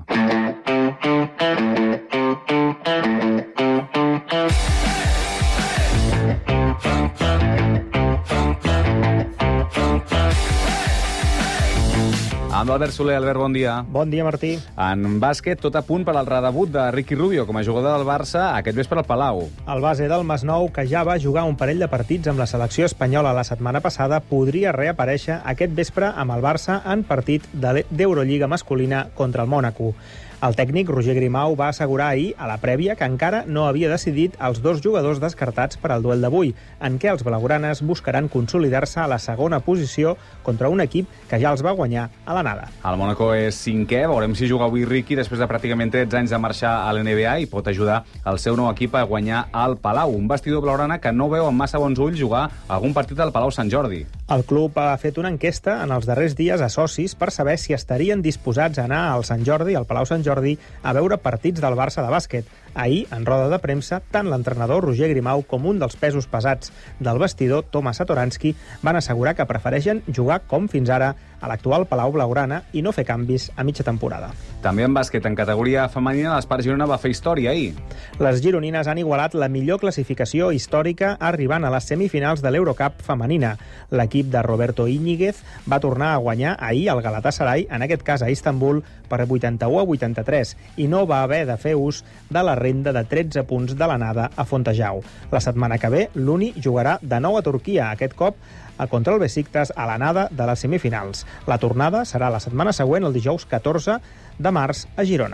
Speaker 4: Amb Albert Soler. Albert, bon dia.
Speaker 5: Bon dia, Martí.
Speaker 4: En bàsquet, tot a punt per al redebut de Ricky Rubio com a jugador del Barça aquest vespre al Palau.
Speaker 5: El base del Masnou, que ja va jugar un parell de partits amb la selecció espanyola la setmana passada, podria reaparèixer aquest vespre amb el Barça en partit d'Eurolliga masculina contra el Mònaco. El tècnic Roger Grimau va assegurar ahir a la prèvia que encara no havia decidit els dos jugadors descartats per al duel d'avui, en què els blaugranes buscaran consolidar-se a la segona posició contra un equip que ja els va guanyar a l'anada.
Speaker 4: El Mònaco és cinquè, veurem si juga avui Ricky després de pràcticament 13 anys de marxar a l'NBA i pot ajudar el seu nou equip a guanyar al Palau, un vestidor blaugrana que no veu amb massa bons ulls jugar algun partit al Palau Sant Jordi.
Speaker 5: El club ha fet una enquesta en els darrers dies a socis per saber si estarien disposats a anar al Sant Jordi, al Palau Sant Jordi, a veure partits del Barça de bàsquet. Ahir, en roda de premsa, tant l'entrenador Roger Grimau com un dels pesos pesats del vestidor, Tomas Satoransky, van assegurar que prefereixen jugar com fins ara a l'actual Palau Blaugrana i no fer canvis a mitja temporada.
Speaker 4: També en bàsquet en categoria femenina, l'Espart Girona va fer història ahir.
Speaker 5: Les gironines han igualat la millor classificació històrica arribant a les semifinals de l'Eurocup femenina. L'equip de Roberto Íñiguez va tornar a guanyar ahir el Galatasaray, en aquest cas a Istanbul, per 81-83, i no va haver de fer ús de la renda de 13 punts de l'anada a Fontejau. La setmana que ve, l'Uni jugarà de nou a Turquia, aquest cop contra el Besiktas a l'anada de les semifinals. La tornada serà la setmana següent, el dijous 14 de març, a Girona.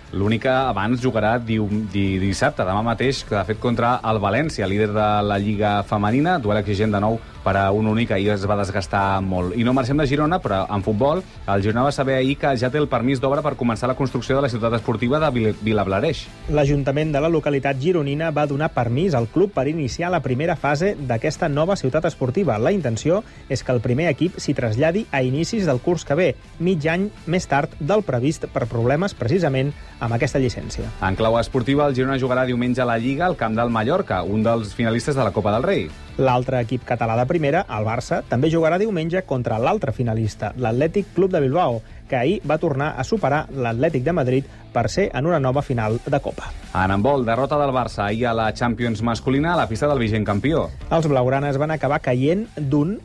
Speaker 4: L'únic que abans jugarà dissabte, demà mateix, que de fet contra el València, líder de la Lliga femenina, duel exigent de nou per a un únic, ahir es va desgastar molt. I no marxem de Girona, però en futbol, el Girona va saber ahir que ja té el permís d'obra per començar la construcció de la ciutat esportiva de Vilablareix.
Speaker 5: L'Ajuntament de la localitat gironina va donar permís al club per iniciar la primera fase d'aquesta nova ciutat esportiva. La intenció és que el primer equip s'hi traslladi a inicis del curs que ve, mig any més tard del previst per problemes precisament amb aquesta llicència.
Speaker 4: En clau esportiva, el Girona jugarà diumenge a la Lliga al camp del Mallorca, un dels finalistes de la Copa del Rei.
Speaker 5: L'altre equip català de primera, el Barça, també jugarà diumenge contra l'altre finalista, l'Atlètic Club de Bilbao, que ahir va tornar a superar l'Atlètic de Madrid per ser en una nova final de Copa.
Speaker 4: En handbol, derrota del Barça ahir a la Champions masculina a la pista del vigent campió.
Speaker 5: Els blaugranes van acabar caient d'un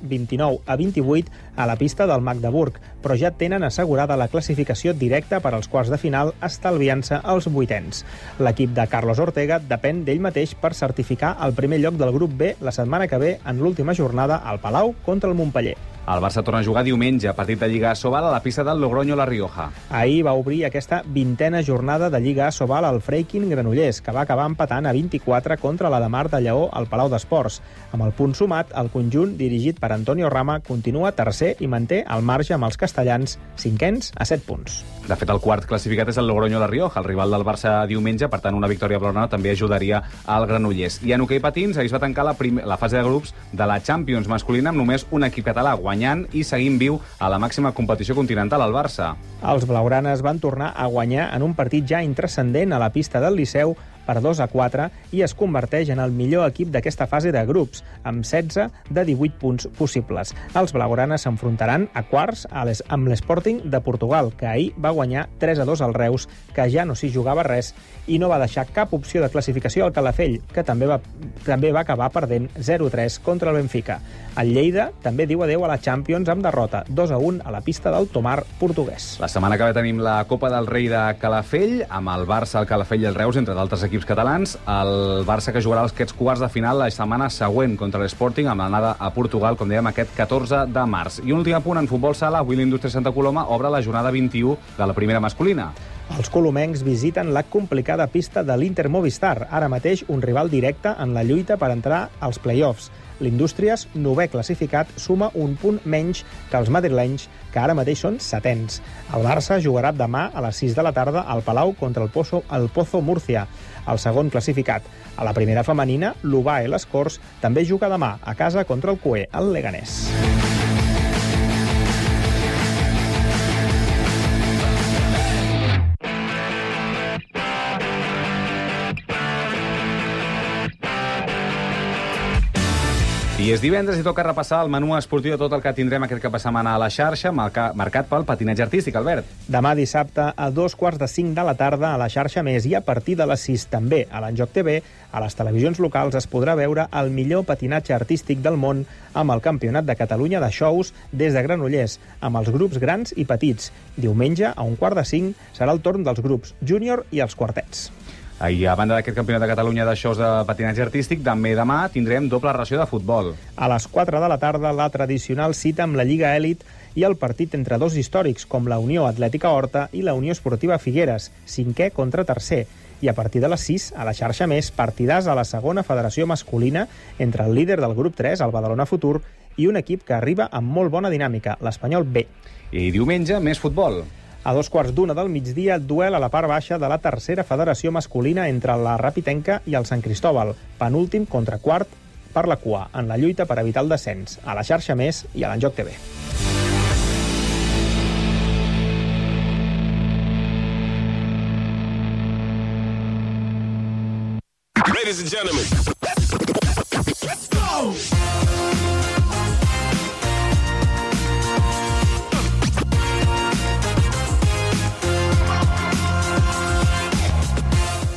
Speaker 5: 29-28 a la pista del Magdeburg, però ja tenen assegurada la classificació directa per als quarts de final, estalviant-se els vuitens. L'equip de Carlos Ortega depèn d'ell mateix per certificar el primer lloc del grup B la setmana que ve en l'última jornada al Palau contra el Montpeller.
Speaker 4: El Barça torna a jugar diumenge, partit de Lliga Asobal a la pista del Logroño-La Rioja.
Speaker 5: Ahir va obrir aquesta 20a jornada de Lliga Asobal al Freikin Granollers, que va acabar empatant a 24 contra la de Mar de Lleó al Palau d'Esports. Amb el punt sumat, el conjunt dirigit per Antonio Rama continua tercer i manté el marge amb els castellans, cinquens a 7 punts.
Speaker 4: De fet, el quart classificat és el Logroño-La Rioja, el rival del Barça diumenge, per tant, una victòria blaugrana també ajudaria al Granollers. I en hoquei patins, ahir es va tancar la fase de grups de la Champions masculina amb només un equip català guanyant i seguint viu a la màxima competició continental, el Barça.
Speaker 5: Els blaugranes van tornar a guanyar en un partit ja intranscendent a la pista del Liceu per 2-4 i es converteix en el millor equip d'aquesta fase de grups, amb 16 de 18 punts possibles. Els blaugranes s'enfrontaran a quarts amb l'Sporting de Portugal, que ahir va guanyar 3-2 al Reus, que ja no s'hi jugava res i no va deixar cap opció de classificació al Calafell, que també va acabar perdent 0-3 contra el Benfica. El Lleida també diu adeu a la Champions amb derrota 2-1 a la pista del Tomar portuguès.
Speaker 4: La setmana que ve tenim la Copa del Rei de Calafell, amb el Barça, el Calafell i el Reus, entre d'altres equips catalans. El Barça que jugarà aquests quarts de final la setmana següent contra l'Sporting, amb l'anada a Portugal, com dèiem, aquest 14 de març. I un últim apunt en futbol sala, avui l'Indústria Santa Coloma obre la jornada 21 de la primera masculina.
Speaker 5: Els colomencs visiten la complicada pista de l'Inter Movistar, ara mateix un rival directe en la lluita per entrar als play-offs. L'Indústries, 9è classificat, suma un punt menys que els madrilenys, que ara mateix són 7ens. El Barça jugarà demà a les 6 de la tarda al Palau contra el Pozo Murcia, el segon classificat. A la primera femenina, l'Ubae Les Corts també juga demà a casa contra el CUE, el Leganés.
Speaker 4: I és divendres i toca repassar el menú esportiu de tot el que tindrem aquest cap de setmana a la xarxa, marcat pel patinatge artístic, Albert.
Speaker 5: Demà dissabte a 2:45 de la tarda a la xarxa Més i a partir de les 6 també a l'Enjoc TV, a les televisions locals es podrà veure el millor patinatge artístic del món amb el Campionat de Catalunya de Shows des de Granollers, amb els grups grans i petits. Diumenge, a 4:45, serà el torn dels grups júnior i els quartets.
Speaker 4: I a banda d'aquest Campionat de Catalunya de Shows de patinatge artístic, també demà tindrem doble ració de futbol.
Speaker 5: A les 4 de la tarda, la tradicional cita amb la Lliga Elit i el partit entre dos històrics, com la Unió Atlètica Horta i la Unió Esportiva Figueres, 5è contra 3è. I a partir de les 6, a la xarxa Més, partidars a la segona federació masculina entre el líder del grup 3, el Badalona Futur, i un equip que arriba amb molt bona dinàmica, l'Espanyol B.
Speaker 4: I diumenge, més futbol.
Speaker 5: A 2:15 del migdia, duel a la part baixa de la tercera federació masculina entre la Rapitenca i el Sant Cristóbal, penúltim contra quart per la cua, en la lluita per evitar el descens, a la xarxa Més i a l'Enjoc TV.
Speaker 3: Ladies and gentlemen, let's go!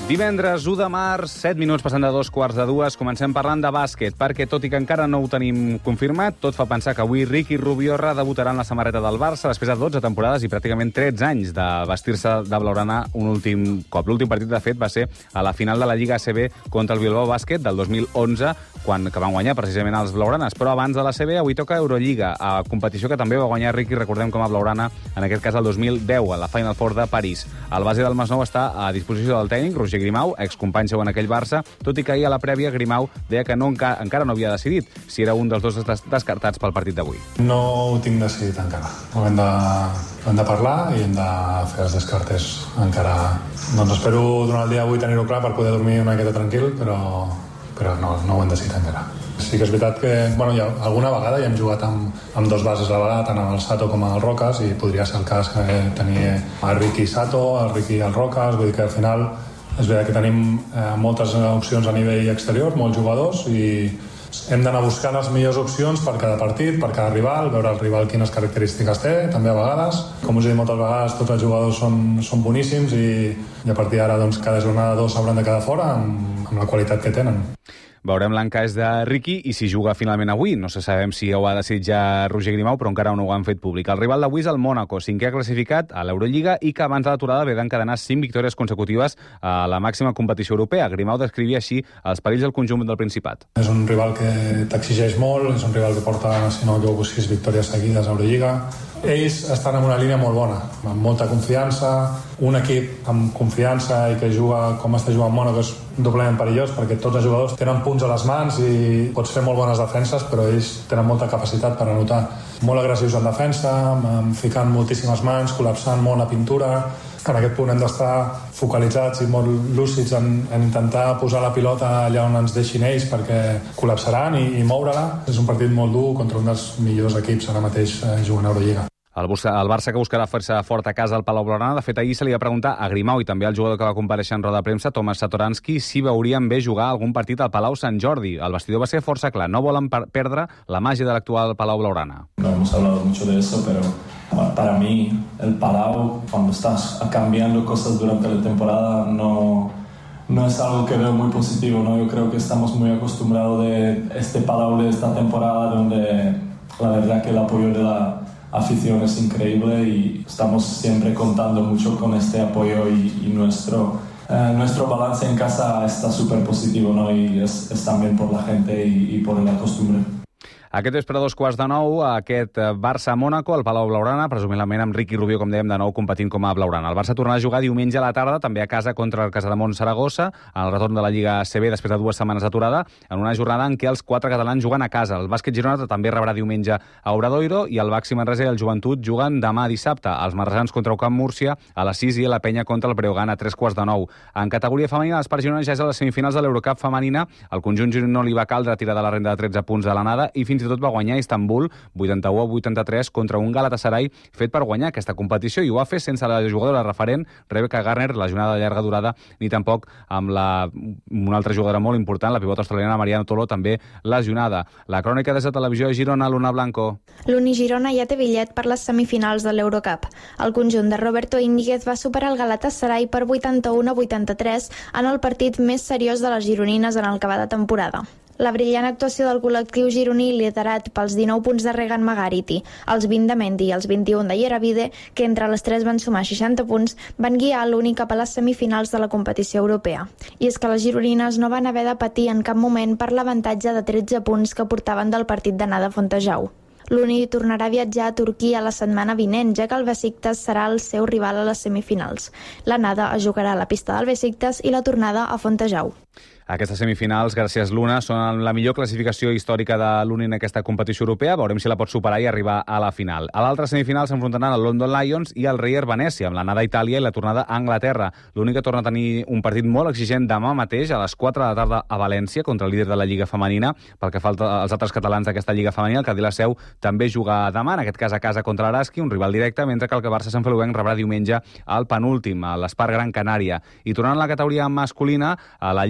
Speaker 4: Divendres 1 de març, 7 minuts passant de 2:15. Comencem parlant de bàsquet, perquè tot i que encara no ho tenim confirmat, tot fa pensar que avui Riqui Rubio redebutarà en la samarreta del Barça després de 12 temporades i pràcticament 13 anys de vestir-se de blaugrana un últim cop. L'últim partit, de fet, va ser a la final de la Lliga ACB contra el Bilbao Bàsquet del 2011, que van guanyar precisament els blaugranes. Però abans de l'ACB, avui toca Eurolliga, a competició que també va guanyar Riqui, recordem, com a blaugrana, en aquest cas el 2010, a la Final Four de París. El base del Masnou està a disposició del tècnic, Roger Grimau, excompany seu en aquell Barça, tot i que ahir a la prèvia Grimau deia que encara no havia decidit si era un dels dos descartats pel partit d'avui.
Speaker 6: No ho tinc decidit encara. Ho hem de parlar i hem de fer els descartes encara. Doncs espero durant el dia d'avui tenir-ho clar per poder dormir una miqueta tranquil, però no ho hem decidit encara. Sí que és veritat que alguna vegada ja hem jugat amb dos bases a la vegada, tant amb el Sato com amb el Roques, i podria ser el cas que tenir el Riqui i Sato, el Riqui i el Roques, vull dir que al final és veritat que tenim moltes opcions a nivell exterior, molts jugadors, i hem d'anar buscant les millors opcions per cada partit, per cada rival, veure el rival quines característiques té, també a vegades. Com us he dit moltes vegades, tots els jugadors són boníssims i a partir d'ara cada jornada dos hauran de quedar fora amb la qualitat que tenen.
Speaker 4: Veurem l'encàs de Riqui i si juga finalment avui. No sabem si ho ha decidit ja Roger Grimau, però encara no ho han fet públic. El rival d'avui és el Mónaco, 5è classificat a l'Eurolliga i que abans de l'aturada ve d'encadenar 5 victòries consecutives a la màxima competició europea. Grimau descrivia així els perills del conjunt del Principat.
Speaker 6: És un rival que t'exigeix molt, és un rival que porta, si no m'equivoco, 6 victòries seguides a Eurolliga. Ells estan en una línia molt bona, amb molta confiança, un equip amb confiança i que juga com està jugant Mónaco és doblement perillós perquè tots els jugadors tenen punts a les mans i pots fer molt bones defenses, però ells tenen molta capacitat per anotar. Molt agressius en defensa, ficant moltíssimes mans, col·lapsant molt la pintura. En aquest punt hem d'estar focalitzats i molt lúcids en intentar posar la pilota allà on ens deixin ells perquè col·lapsaran i moure-la. És un partit molt dur contra un dels millors equips ara mateix jugant a Eurolliga.
Speaker 4: El Barça que buscarà fer-se fort a casa al Palau Blaugrana. De fet, ahir se li va preguntar a Grimau i també al jugador que va comparèixer en roda de premsa, Tomas Satoransky, si veurien bé jugar algun partit al Palau Sant Jordi. El vestidor va ser força clar. No volen perdre la màgia de l'actual Palau Blaugrana.
Speaker 7: No hemos hablado mucho de eso, pero para mí el Palau, cuando estás cambiando cosas durante la temporada, no es algo que veo muy positivo, ¿no? Yo creo que estamos muy acostumbrados de este Palau de esta temporada, donde la verdad que el apoyo de la afición es increíble y estamos siempre contando mucho con este apoyo y nuestro balance en casa está súper positivo, ¿no? Y es también por la gente y por la costumbre.
Speaker 4: Aquest vespre a 2:15, aquest Barça-Mónaco, al Palau Blaugrana, presumiblement amb Riqui Rubio, com dèiem, de nou competint com a blaugrana. El Barça tornarà a jugar diumenge a la tarda, també a casa contra el Casademont Saragossa, en el retorn de la Lliga ACB després de 2 setmanes d'aturada, en una jornada en què els 4 catalans juguen a casa. El Bàsquet Girona també rebrà diumenge a Obradoiro i el Baxi Manresa i el Joventut juguen demà dissabte. Els marresans contra el Camp Múrcia a les 6 i la Penya contra el Breogán a 3:15. En categoria femenina, l'Espart Girona ja és a les semifinals de l'Eurocup femenina. El conjunt gironí no li va caldre tirar de la renda de 13 punts de l'anada i fins i tot va guanyar a Istanbul 81-83 contra un Galatasaray fet per guanyar aquesta competició, i ho va fer sense la jugadora referent Rebecca Garner, la jornada de llarga durada, ni tampoc amb una altra jugadora molt important, la pivota australiana Mariano Tolo, també lesionada. La crònica des de Televisió de Girona, Luna Blanco.
Speaker 23: L'Uni Girona ja té bitllet per les semifinals de l'Eurocup. El conjunt de Roberto Íñiguez va superar el Galatasaray per 81-83 en el partit més seriós de les gironines en el que va de temporada. La brillant actuació del col·lectiu gironí, liderat pels 19 punts de Regan Magarity, els 20 de Mendy i els 21 de Yeravide, que entre les tres van sumar 60 punts, van guiar l'Uni cap a les semifinals de la competició europea. I és que les gironines no van haver de patir en cap moment per l'avantatge de 13 punts que portaven del partit d'anada a Fontejau. L'Uni tornarà a viatjar a Turquia la setmana vinent, ja que el Besiktas serà el seu rival a les semifinals. L'anada es jugarà a la pista del Besiktas i la tornada a Fontejau.
Speaker 4: Aquestes semifinals, gràcies Luna, són la millor classificació històrica de l'Uni en aquesta competició europea. Veurem si la pot superar i arribar a la final. A l'altra semifinal s'enfrontaran el London Lions i el Reyer Venècia, amb l'anada a Itàlia i la tornada a Anglaterra. L'Uni que torna a tenir un partit molt exigent demà mateix a les 4 de la tarda a València contra el líder de la Lliga Femenina. Pel que fa als altres catalans d'aquesta Lliga Femenina, el Cadí la Seu també juga demà, en aquest cas a casa contra l'Araski, un rival directe, mentre que el Barça Sant Feliuenc rebrà diumenge al penúltim, a l'Espart Gran Canària. I tornant a la categoria masculina, a la Lliga Lepol,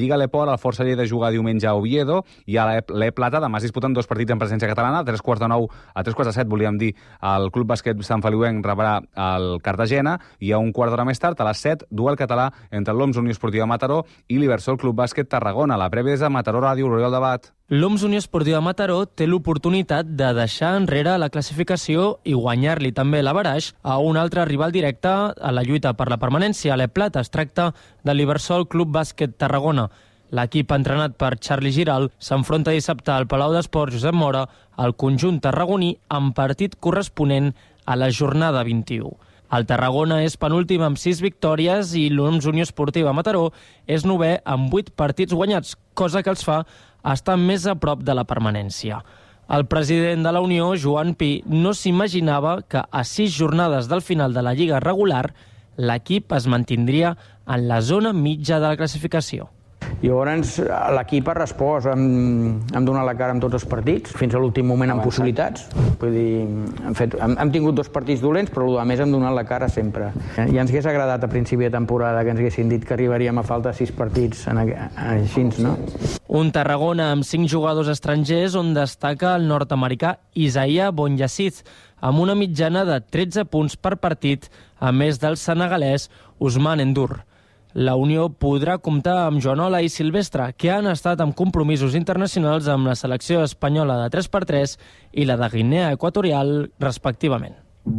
Speaker 4: Esport, el Força Lleida juga diumenge a Oviedo, i a l'E Plata demà es disputen 2 partits en presència catalana. A 3:45, volíem dir, el Club Bàsquet Sant Feliuenc rebrà el Cartagena, i a 1/4 més tard, a les 7, duel català entre l'OMS Unió Esportiva Mataró i l'Ibersol Club Bàsquet Tarragona. La prèvia és a Mataró Ràdio, Oriol Debat.
Speaker 8: L'OMS Unió Esportiva Mataró té l'oportunitat de deixar enrere la classificació i guanyar-li també l'averaix a un altre rival directe a la lluita per la permanència. A l'E Plata es tracta de l'Ibersol Club Bàsquet Tarragona. L'equip entrenat per Charlie Giral s'enfronta dissabte al Palau d'Esports Josep Mora al conjunt tarragoní en partit corresponent a la jornada 21. El Tarragona és penúltim amb 6 victòries i l'OMS Unió Esportiva Mataró és 9è amb 8 partits guanyats, cosa que els fa estar més a prop de la permanència. El president de la Unió, Joan Pi, no s'imaginava que a 6 jornades del final de la Lliga regular l'equip es mantindria en la zona mitja de la classificació.
Speaker 10: Llavors l'equip ha respost, hem donat la cara en tots els partits, fins a l'últim moment amb possibilitats. Vull dir, hem tingut 2 partits dolents, però a més hem donat la cara sempre. I ens hagués agradat a principi de temporada que ens haguessin dit que arribaríem a falta de 6 partits així, no?
Speaker 8: Un Tarragona amb 5 jugadors estrangers on destaca el nord-americà Isaia Bonyaciz, amb una mitjana de 13 punts per partit, a més del senegalès Ousmane N'Dour. La Unió podrà comptar amb Joanola i Silvestre, que han estat amb compromisos internacionals amb la selecció espanyola de 3x3 i la de Guinea Equatorial, respectivament.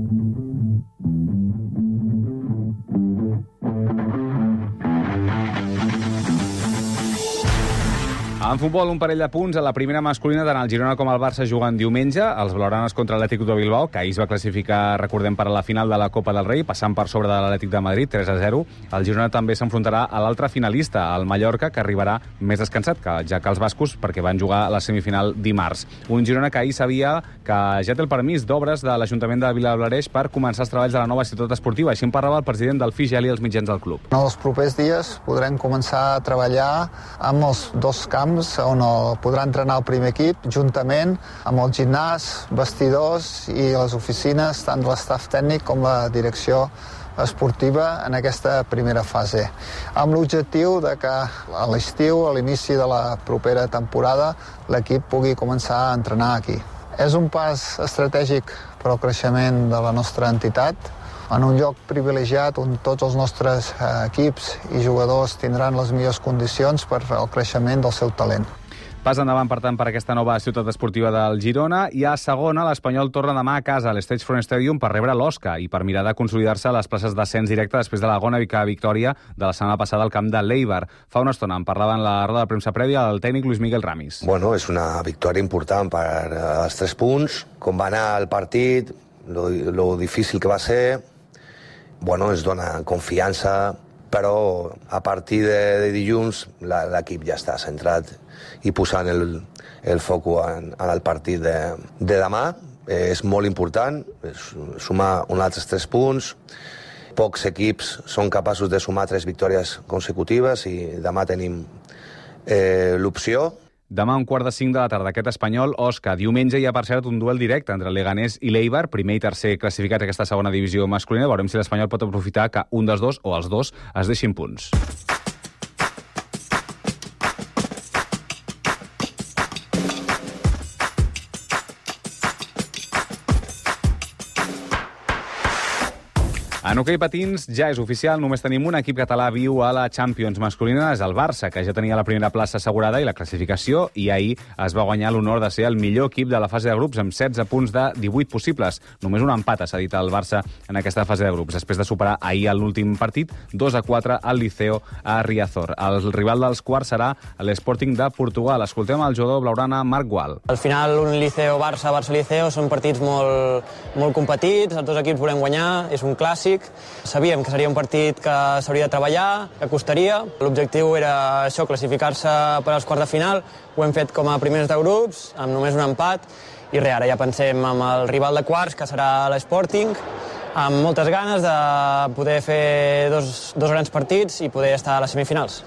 Speaker 4: En futbol, un parell de punts a la primera masculina, tant el Girona com el Barça juguen diumenge. Els blaugranes contra l'Atlètic de Bilbao, que ahir es va classificar, recordem, per a la final de la Copa del Rei, passant per sobre de l'Atlètic de Madrid, 3-0. El Girona també s'enfrontarà a l'altre finalista, el Mallorca, que arribarà més descansat, ja que els bascos, perquè van jugar a la semifinal dimarts. Un Girona que ahir sabia que ja té el permís d'obres de l'Ajuntament de Vilablareix per començar els treballs de la nova ciutat esportiva. Així en parlava el president del FIGELI als mitjans del club.
Speaker 11: En els propers dies podrem començar a treballar amb els 2 camps on podrà entrenar el primer equip, juntament amb el gimnàs, vestidors i les oficines, tant de l'estaf tècnic com la direcció esportiva en aquesta primera fase, amb l'objectiu de que a l'estiu, a l'inici de la propera temporada, l'equip pugui començar a entrenar aquí. És un pas estratègic per al creixement de la nostra entitat, en un lloc privilegiat on tots els nostres equips i jugadors tindran les millors condicions per al creixement del seu talent.
Speaker 4: Pas endavant, per tant, per aquesta nova ciutat esportiva del Girona. I a segona, l'Espanyol torna demà a casa a l'Stage Front Stadium per rebre l'Osca i per mirar de consolidar-se a les places d'ascens directe després de l'agònica victòria de la setmana passada al camp de l'Eibar. Fa una estona en parlava en la roda de premsa prèvia el tècnic Luis Miguel Ramis.
Speaker 24: Bueno, és una victòria important per els 3 punts. Com va anar el partit, lo difícil que va ser, bueno, ens dona confiança, però a partir de dilluns l'equip ja està centrat i posant el foc en el partit de demà. És molt important sumar uns altres 3 punts. Pocs equips són capaços de sumar 3 victòries consecutives i demà tenim l'opció.
Speaker 4: Demà a 4:45 de la tarda, aquest Espanyol, Osca. Diumenge hi ha, per cert, un duel directe entre el Leganés i l'Eibar, primer i tercer classificats a aquesta segona divisió masculina. Veurem si l'Espanyol pot aprofitar que un dels dos o els dos es deixin punts. En hoquei patins ja és oficial, només tenim un equip català viu a la Champions masculina, és el Barça, que ja tenia la primera plaça assegurada i la classificació, i ahir es va guanyar l'honor de ser el millor equip de la fase de grups amb 16 punts de 18 possibles. Només un empat ha cedit el Barça en aquesta fase de grups, després de superar ahir l'últim partit 2-4 al Liceo a Riazor. El rival dels quarts serà l'Sporting de Portugal. Escoltem el jugador blaugrana Marc Gual.
Speaker 25: Al final, un Liceo-Barça, Barça-Liceo són partits molt competits, els 2 equips volem guanyar, és un clàssic. Sabíem que seria un partit que s'hauria de treballar, que costaria. L'objectiu era això, classificar-se per als quarts de final. Ho hem fet com a primers de grups, amb només un empat. I ara ja pensem en el rival de quarts, que serà l'Sporting, amb moltes ganes de poder fer dos grans partits i poder estar a les semifinals.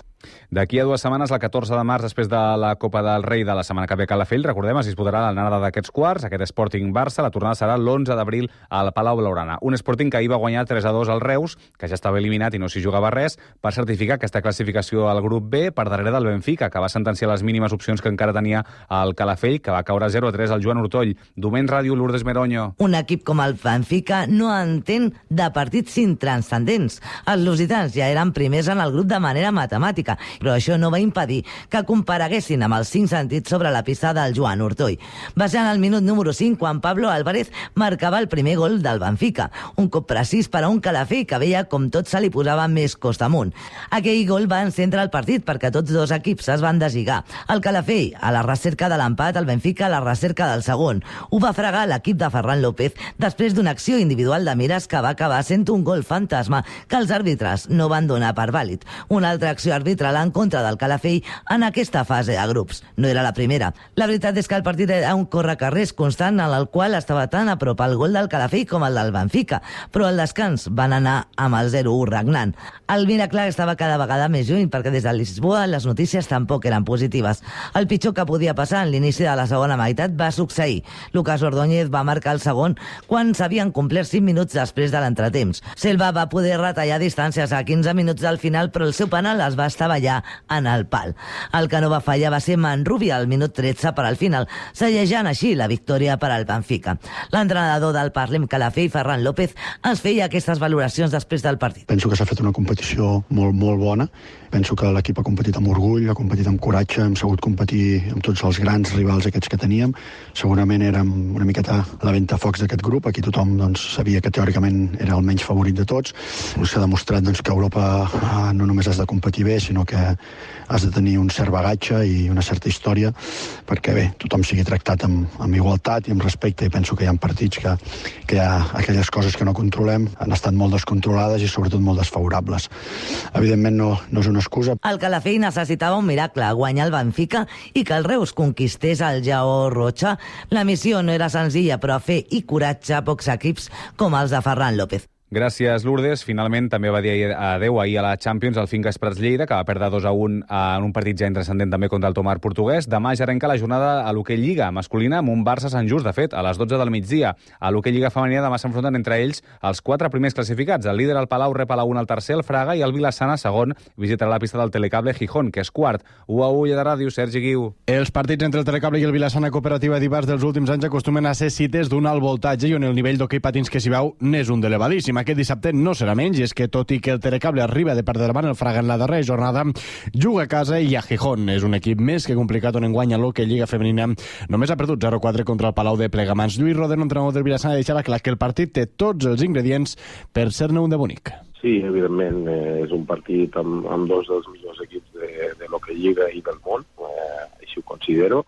Speaker 4: D'aquí a 2 setmanes, el 14 de març, després de la Copa del Rei de la setmana que ve a Calafell, recordem, es disputarà l'anada d'aquests quarts, aquest Sporting Barça. La tornada serà l'11 d'abril al Palau Blaugrana. Un Sporting que ahir va guanyar 3-2 al Reus, que ja estava eliminat i no s'hi jugava res, per certificar aquesta classificació al grup B per darrere del Benfica, que va sentenciar les mínimes opcions que encara tenia el Calafell, que va caure 0-3 al Joan Ortoll. Domènec Ràdio, Lourdes Meroño.
Speaker 12: Un equip com el Benfica no entén de partits intranscendents. Els lusitans ja eren primers en el grup de manera matemàtica, però això no va impedir que compareguessin amb els 5 sentits sobre la pista del Joan Ortoll. Va ser en el minut número 5 quan Pablo Álvarez marcava el primer gol del Benfica. Un cop precís per a un Calafell que veia com tot se li posava més costa amunt. Aquell gol va encendre el partit perquè tots dos equips es van deslligar. El Calafell a la recerca de l'empat, el Benfica a la recerca del segon. Ho va fregar l'equip de Ferran López després d'una acció individual de Mires que va acabar sent un gol fantasma que els àrbitres no van donar per vàlid. Una altra acció arbitral en contra del Calafell en aquesta fase de grups. No era la primera. La veritat és que el partit era un correcarrers constant en el qual estava tan a prop el gol del Calafell com el del Benfica, però al descans van anar amb el 0-1 regnant. El miracle estava cada vegada més lluny perquè des de Lisboa les notícies tampoc eren positives. El pitjor que podia passar en l'inici de la segona meitat va succeir. Lucas Ordóñez va marcar el segon quan s'havien complert 5 minuts després de l'entretemps. Silva va poder retallar distàncies a 15 minuts del final, però el seu penal es va estavellar en el pal. El que no va fallar va ser Manrubia al minut 13 per al final, sellejant així la victòria per al Benfica. L'entrenador del Parlem Calafell, Ferran López, ens feia aquestes valoracions després del partit.
Speaker 13: Penso que s'ha fet una competició molt bona. Penso que l'equip ha competit amb orgull, ha competit amb coratge, hem sabut competir amb tots els grans rivals aquests que teníem. Segurament érem una miqueta la ventafocs d'aquest grup. Aquí tothom sabia que teòricament era el menys favorit de tots. S'ha demostrat que a Europa no només has de competir bé, sinó que has de tenir un cert bagatge i una certa història perquè bé, tothom sigui tractat amb igualtat i amb respecte, i penso que hi ha partits que hi ha aquelles coses que no controlem, han estat molt descontrolades i sobretot molt desfavorables. Evidentment no és una excusa.
Speaker 12: El Calafell necessitava un miracle, guanyar el Benfica i que el Reus conquistés el Lleó Rocha. La missió no era senzilla, però a fer i coratge pocs equips com els de Ferran López.
Speaker 4: Gràcies, Lourdes. Finalment també va dir adeu ahir a la Champions el Fincas Prats Lleida, que va perdre 2-1 en un partit ja intranscendent també contra el Tomar portuguès. Demà ja arrenca la jornada a l'hoquei Lliga masculina amb un Barça-Sant Just, de fet, a les 12 del migdia. A l'hoquei Lliga femenina demà s'enfronten entre ells els 4 primers classificats. El líder, el Palau, rep a la 1 al tercer, el Fraga, i el Vilassana, segon, visitarà la pista del Telecable Gijón, que és quart. 1-1 de ràdio, Sergi Guiu.
Speaker 9: Els partits entre el Telecable i el Vilassana Cooperativa d'Ibars dels últims anys acostumen a ser cites d'un alt voltatge i on el nivell d'hoquei patins que s'hi veu n'és un d'elevadíssim. Aquest dissabte no serà menys, i és que tot i que el Telecable arriba de part de davant, el Fraga en la darrera jornada juga a casa i a Gijón. És un equip més que complicat on enguanya l'hoquei Lliga femenina. Només ha perdut 0-4 contra el Palau de Plegamans. Lluís Rodeno, entrenador del Vilassana, deixava clar que el partit té tots els ingredients per ser-ne un de bonic.
Speaker 14: Sí, evidentment, és un partit amb dos dels millors equips de l'hoquei Lliga i del món, així ho considero,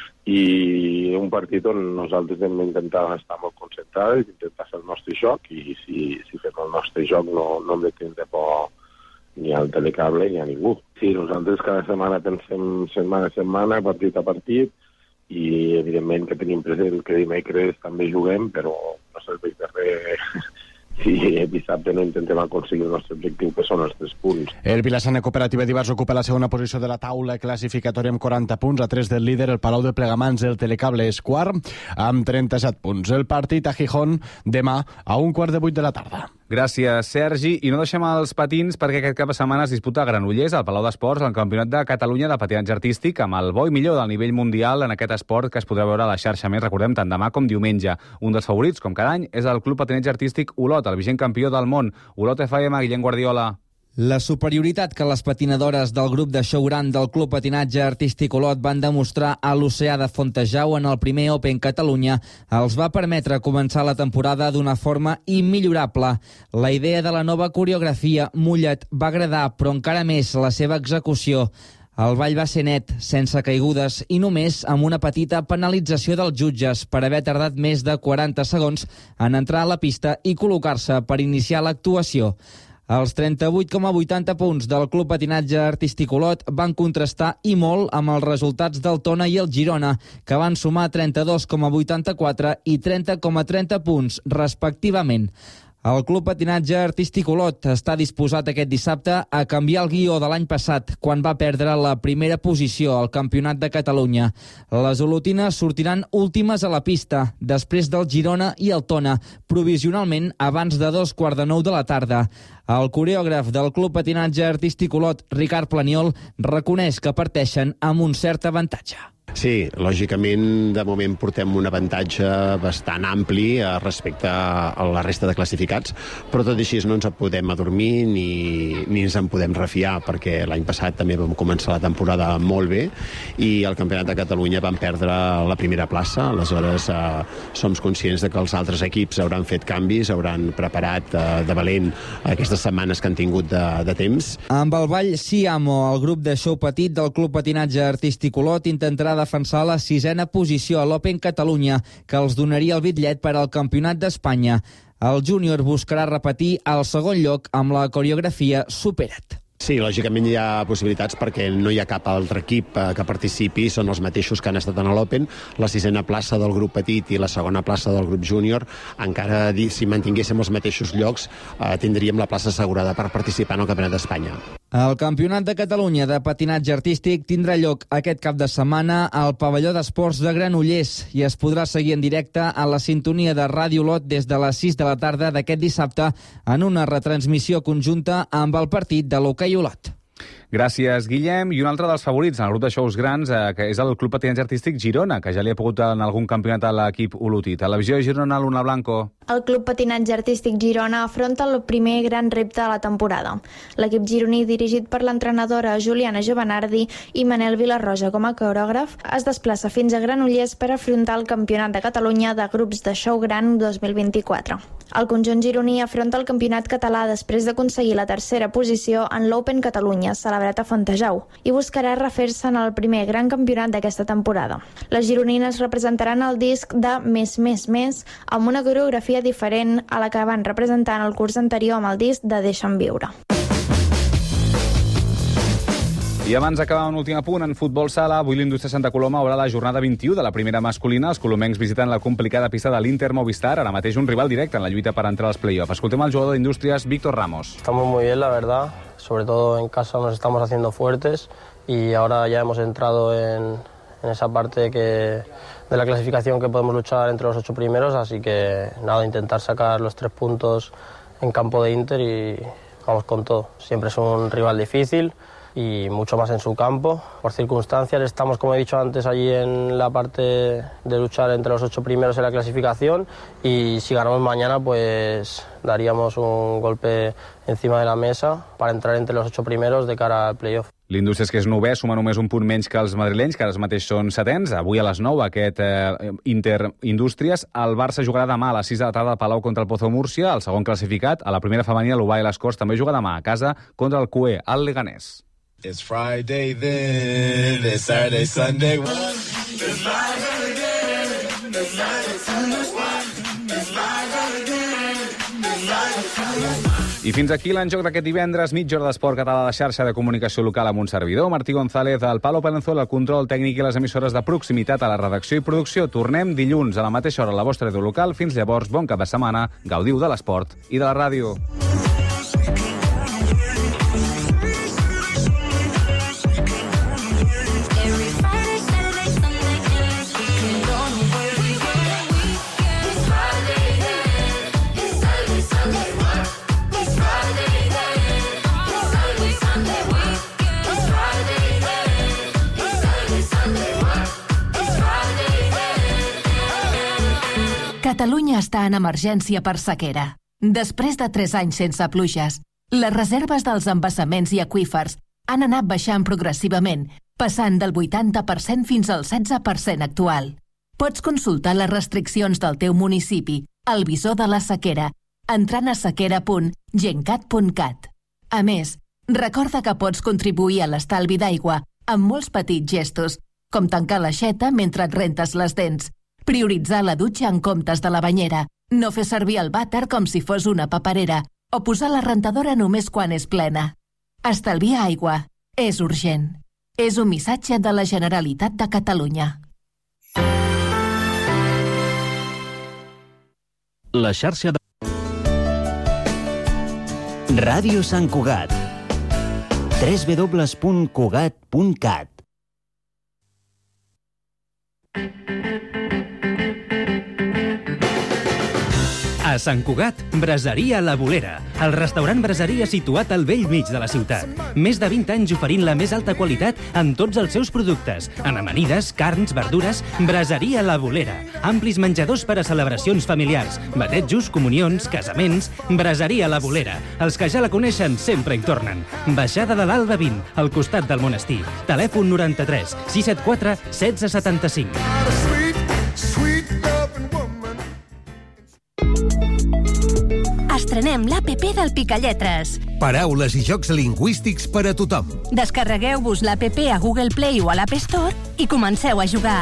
Speaker 14: i un partit on nosaltres hem d'intentar estar molt concentrats, intentar fer el nostre joc, i si fem el nostre joc no hem de tindre por ni al Telecable ni a ningú. Sí, nosaltres cada setmana pensem setmana a setmana, partit a partit, i evidentment que tenim present que dimecres també juguem, però no serveix de res si dissabte no intentem aconseguir el nostre objectiu, que són els 3 punts.
Speaker 9: El Vilassana Cooperativa d'Ibars ocupa la segona posició de la taula classificatòria amb 40 punts, a 3 del líder, el Palau de Plegamans. El Telecable és quart, amb 37 punts. El partit a Gijón demà a 7:15 de la tarda.
Speaker 4: Gràcies, Sergi. I no deixem els patins perquè aquest cap de setmana es disputa a Granollers, al Palau d'Esports, el Campionat de Catalunya de patinatge artístic, amb el bo i millor del nivell mundial en aquest esport, que es podrà veure a la xarxa més, recordem, tant demà com diumenge. Un dels favorits, com cada any, és el Club Patinatge Artístic Olot, el vigent campió del món. Olot FM, Guillem Guardiola.
Speaker 15: La superioritat que les patinadores del grup de Showground del Club Patinatge Artístic Olot van demostrar a l'Oceà de Fontejau en el primer Open Catalunya els va permetre començar la temporada d'una forma immillorable. La idea de la nova coreografia Mullet va agradar, però encara més la seva execució. El ball va ser net, sense caigudes i només amb una petita penalització dels jutges per haver tardat més de 40 segons en entrar a la pista i col·locar-se per iniciar l'actuació. Els 38,80 punts del Club Patinatge Artístic Olot van contrastar i molt amb els resultats del Tona i el Girona, que van sumar 32,84 i 30,30 punts, respectivament. El Club Patinatge Artístic Olot està disposat aquest dissabte a canviar el guió de l'any passat, quan va perdre la primera posició al Campionat de Catalunya. Les olotines sortiran últimes a la pista, després del Girona i el Tona, provisionalment abans de 2:45 de la tarda. El coreògraf del Club Patinatge Artístic Olot, Ricard Planiol, reconeix que parteixen amb un cert avantatge.
Speaker 16: Sí, lògicament, de moment portem un avantatge bastant ampli respecte a la resta de classificats, però tot i així no ens en podem adormir ni ens en podem refiar, perquè l'any passat també vam començar la temporada molt bé i al Campionat de Catalunya vam perdre la primera plaça. Aleshores, som conscients de que els altres equips hauran fet canvis, hauran preparat de valent aquestes setmanes que han tingut de temps.
Speaker 15: Amb el ball Siamo, el grup de show petit del Club Patinatge Artístic Olot intentarà defensar la 6a posició a l'Open Catalunya, que els donaria el bitllet per al Campionat d'Espanya. El júnior buscarà repetir el segon lloc amb la coreografia Supera't.
Speaker 16: Sí, lògicament hi ha possibilitats perquè no hi ha cap altre equip que participi, són els mateixos que han estat en l'Open. La 6a plaça del grup petit i la 2a plaça del grup júnior, encara si mantinguéssim els mateixos llocs, tindríem la plaça assegurada per participar en el Campionat d'Espanya.
Speaker 15: El Campionat de Catalunya de patinatge artístic tindrà lloc aquest cap de setmana al pavelló d'esports de Granollers i es podrà seguir en directe a la sintonia de Ràdio Olot des de les 6 de la tarda d'aquest dissabte en una retransmissió conjunta amb el partit de l'Hockey Olot.
Speaker 4: Gràcies, Guillem. I un altre dels favorits en el grup de shows grans, que és el Club Patinatge Artístic Girona, que ja li ha pogut en algun campionat a l'equip olotí. Televisió Girona, Luna Blanco.
Speaker 23: El Club Patinatge Artístic Girona afronta el primer gran repte de la temporada. L'equip gironí, dirigit per l'entrenadora Juliana Jovenardi i Manel Vilarroja com a coreògraf, es desplaça fins a Granollers per afrontar el Campionat de Catalunya de grups de show gran 2024. El conjunt gironí afronta el campionat català després d'aconseguir la tercera posició en l'Open Catalunya, celebrat a Fontejau, i buscarà refer-se en el primer gran campionat d'aquesta temporada. Les gironines representaran el disc de Més, amb una coreografia diferent a la que van representar en el curs anterior amb el disc de Deixa'm viure.
Speaker 4: I abans d'acabar un últim apunt, en futbol sala, avui l'Indústria Santa Coloma obre la jornada 21 de la primera masculina. Els colomencs visiten la complicada pista de l'Inter Movistar, ara mateix un rival directe en la lluita per entrar als play-offs. Escoltem al jugador d'Indústries, Víctor Ramos.
Speaker 17: Estamos muy bien, la verdad. Sobre todo en casa nos estamos haciendo fuertes y ahora ya hemos entrado en esa parte de la clasificación que podemos luchar entre los 8 primeros, así que nada, intentar sacar los 3 puntos en campo de Inter y vamos con todo. Siempre es un rival difícil y mucho más en su campo. Por circunstancias estamos, como he dicho antes, allí en la parte de luchar entre los 8 primeros en la clasificación y si ganamos mañana pues daríamos un golpe encima de la mesa para entrar entre los 8 primeros de cara al playoff.
Speaker 4: L'Indústries, que és 9è, suma només un punt menys que els madrilenys, que ara mateix són 7ens. Avui a les 9, aquest Inter Indústries. El Barça jugarà demà a les 6 de la tarda al Palau contra el Pozo Múrcia. El segon classificat, a la primera femenina, l'Ubae Les Corts, també juga demà a casa contra el CUE, al Leganés.
Speaker 3: It's Friday then, it's Saturday, Sunday. It's live again, it's live, it's
Speaker 4: I fins aquí l'enjoc d'aquest divendres, mitja hora d'esport català de la xarxa de comunicació local amb un servidor, Martí González, el Palo Palenzuela, el control tècnic i les emissores de proximitat a la redacció i producció. Tornem dilluns a la mateixa hora a la vostra ràdio local. Fins llavors, bon cap de setmana, gaudiu de l'esport i de la ràdio.
Speaker 21: Catalunya està en emergència per sequera. Després de 3 anys sense pluges, les reserves dels embassaments i aqüífers han anat baixant progressivament, passant del 80% fins al 16% actual. Pots consultar les restriccions del teu municipi, al visor de la sequera, entrant a sequera.gencat.cat. A més, recorda que pots contribuir a l'estalvi d'aigua amb molts petits gestos, com tancar l'aixeta mentre et rentes les dents, prioritzar la dutxa en comptes de la banyera, no fer servir el vàter com si fos una paperera o posar la rentadora només quan és plena. Estalviar aigua és urgent. És un missatge de la Generalitat de Catalunya.
Speaker 2: La xarxa de... Ràdio Sant Cugat. www.cugat.cat.
Speaker 1: A Sant Cugat, Braseria La Bolera, el restaurant braseria situat al bell mig de la ciutat. Més de 20 anys oferint la més alta qualitat en tots els seus productes, en amanides, carns, verdures. Braseria La Bolera, amplis menjadors per a celebracions familiars, batejos, comunions, casaments. Braseria La Bolera, els que ja la coneixen sempre hi tornen. Baixada de l'Alba 20, al costat del monestir. Telèfon 93 674 1675.
Speaker 18: Estrenem l'APP del Picalletres.
Speaker 19: Paraules i jocs lingüístics per a tothom.
Speaker 18: Descarregueu-vos l'APP a Google Play o a l'App Store i comenceu a jugar.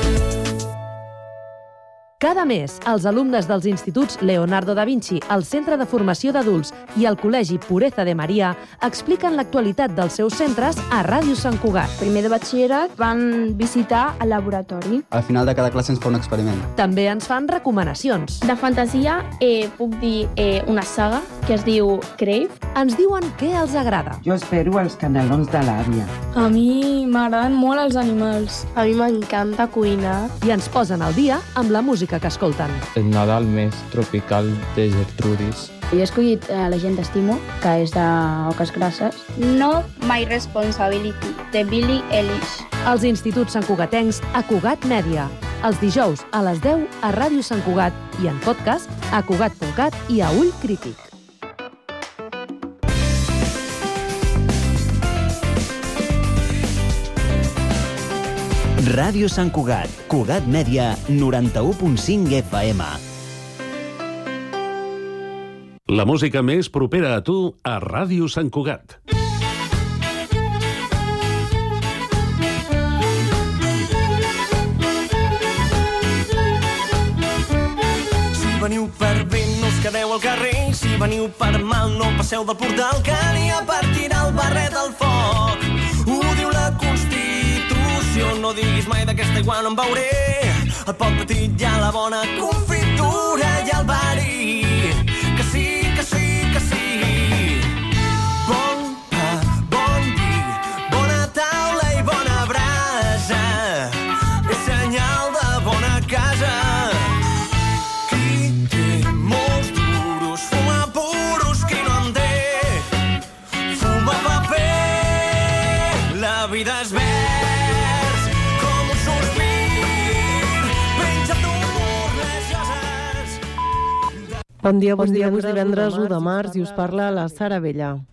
Speaker 20: Cada mes, els alumnes dels instituts Leonardo da Vinci, el Centre de Formació d'Adults i el Col·legi Pureza de Maria expliquen l'actualitat dels seus centres a Ràdio Sant Cugat.
Speaker 22: Primer de batxillerat van visitar el laboratori.
Speaker 26: Al final de cada classe ens fa un experiment.
Speaker 20: També ens fan recomanacions.
Speaker 22: De fantasia puc dir una saga que es diu Crave.
Speaker 20: Ens diuen què els agrada.
Speaker 27: Jo espero els canelons de l'àvia.
Speaker 22: A mi m'agraden molt els animals. A mi m'encanta cuinar.
Speaker 20: I ens posen al dia amb la música que escolten.
Speaker 28: El Nadal més tropical de Gertrudis.
Speaker 22: Jo he escollit La gent t'estimo, que és d'Oques Grasses.
Speaker 29: Not My Responsibility, de Billie Eilish.
Speaker 20: Els instituts santcugatencs a Cugat Mèdia. Els dijous a les 10 a Ràdio Sant Cugat i en podcast a cugat.cat i a Ull Crític.
Speaker 2: Ràdio Sant Cugat, Cugat Mèdia, 91.5 FM.
Speaker 30: La música més propera a tu a Ràdio Sant Cugat.
Speaker 31: Si veniu per bé, no us quedeu al carrer. Si veniu per mal, no passeu del portal, que n'hi ha per tirar el barret al foc. Ho diu la Constitució, no diguis mai d'aquesta aigua no en beuré. El pot petit hi ha la bona confitura i el verí. Que sí, que sí, que sí. Bon pa, bon vi, bona taula i bona brasa. És senyal de bona casa. Qui té molts duros fuma puros, qui no en té fuma paper. La vida és vers com un sospir, penja d'humor les lloses.
Speaker 32: Bon dia, vos divendres 1 de març i us parla la Sara Vella.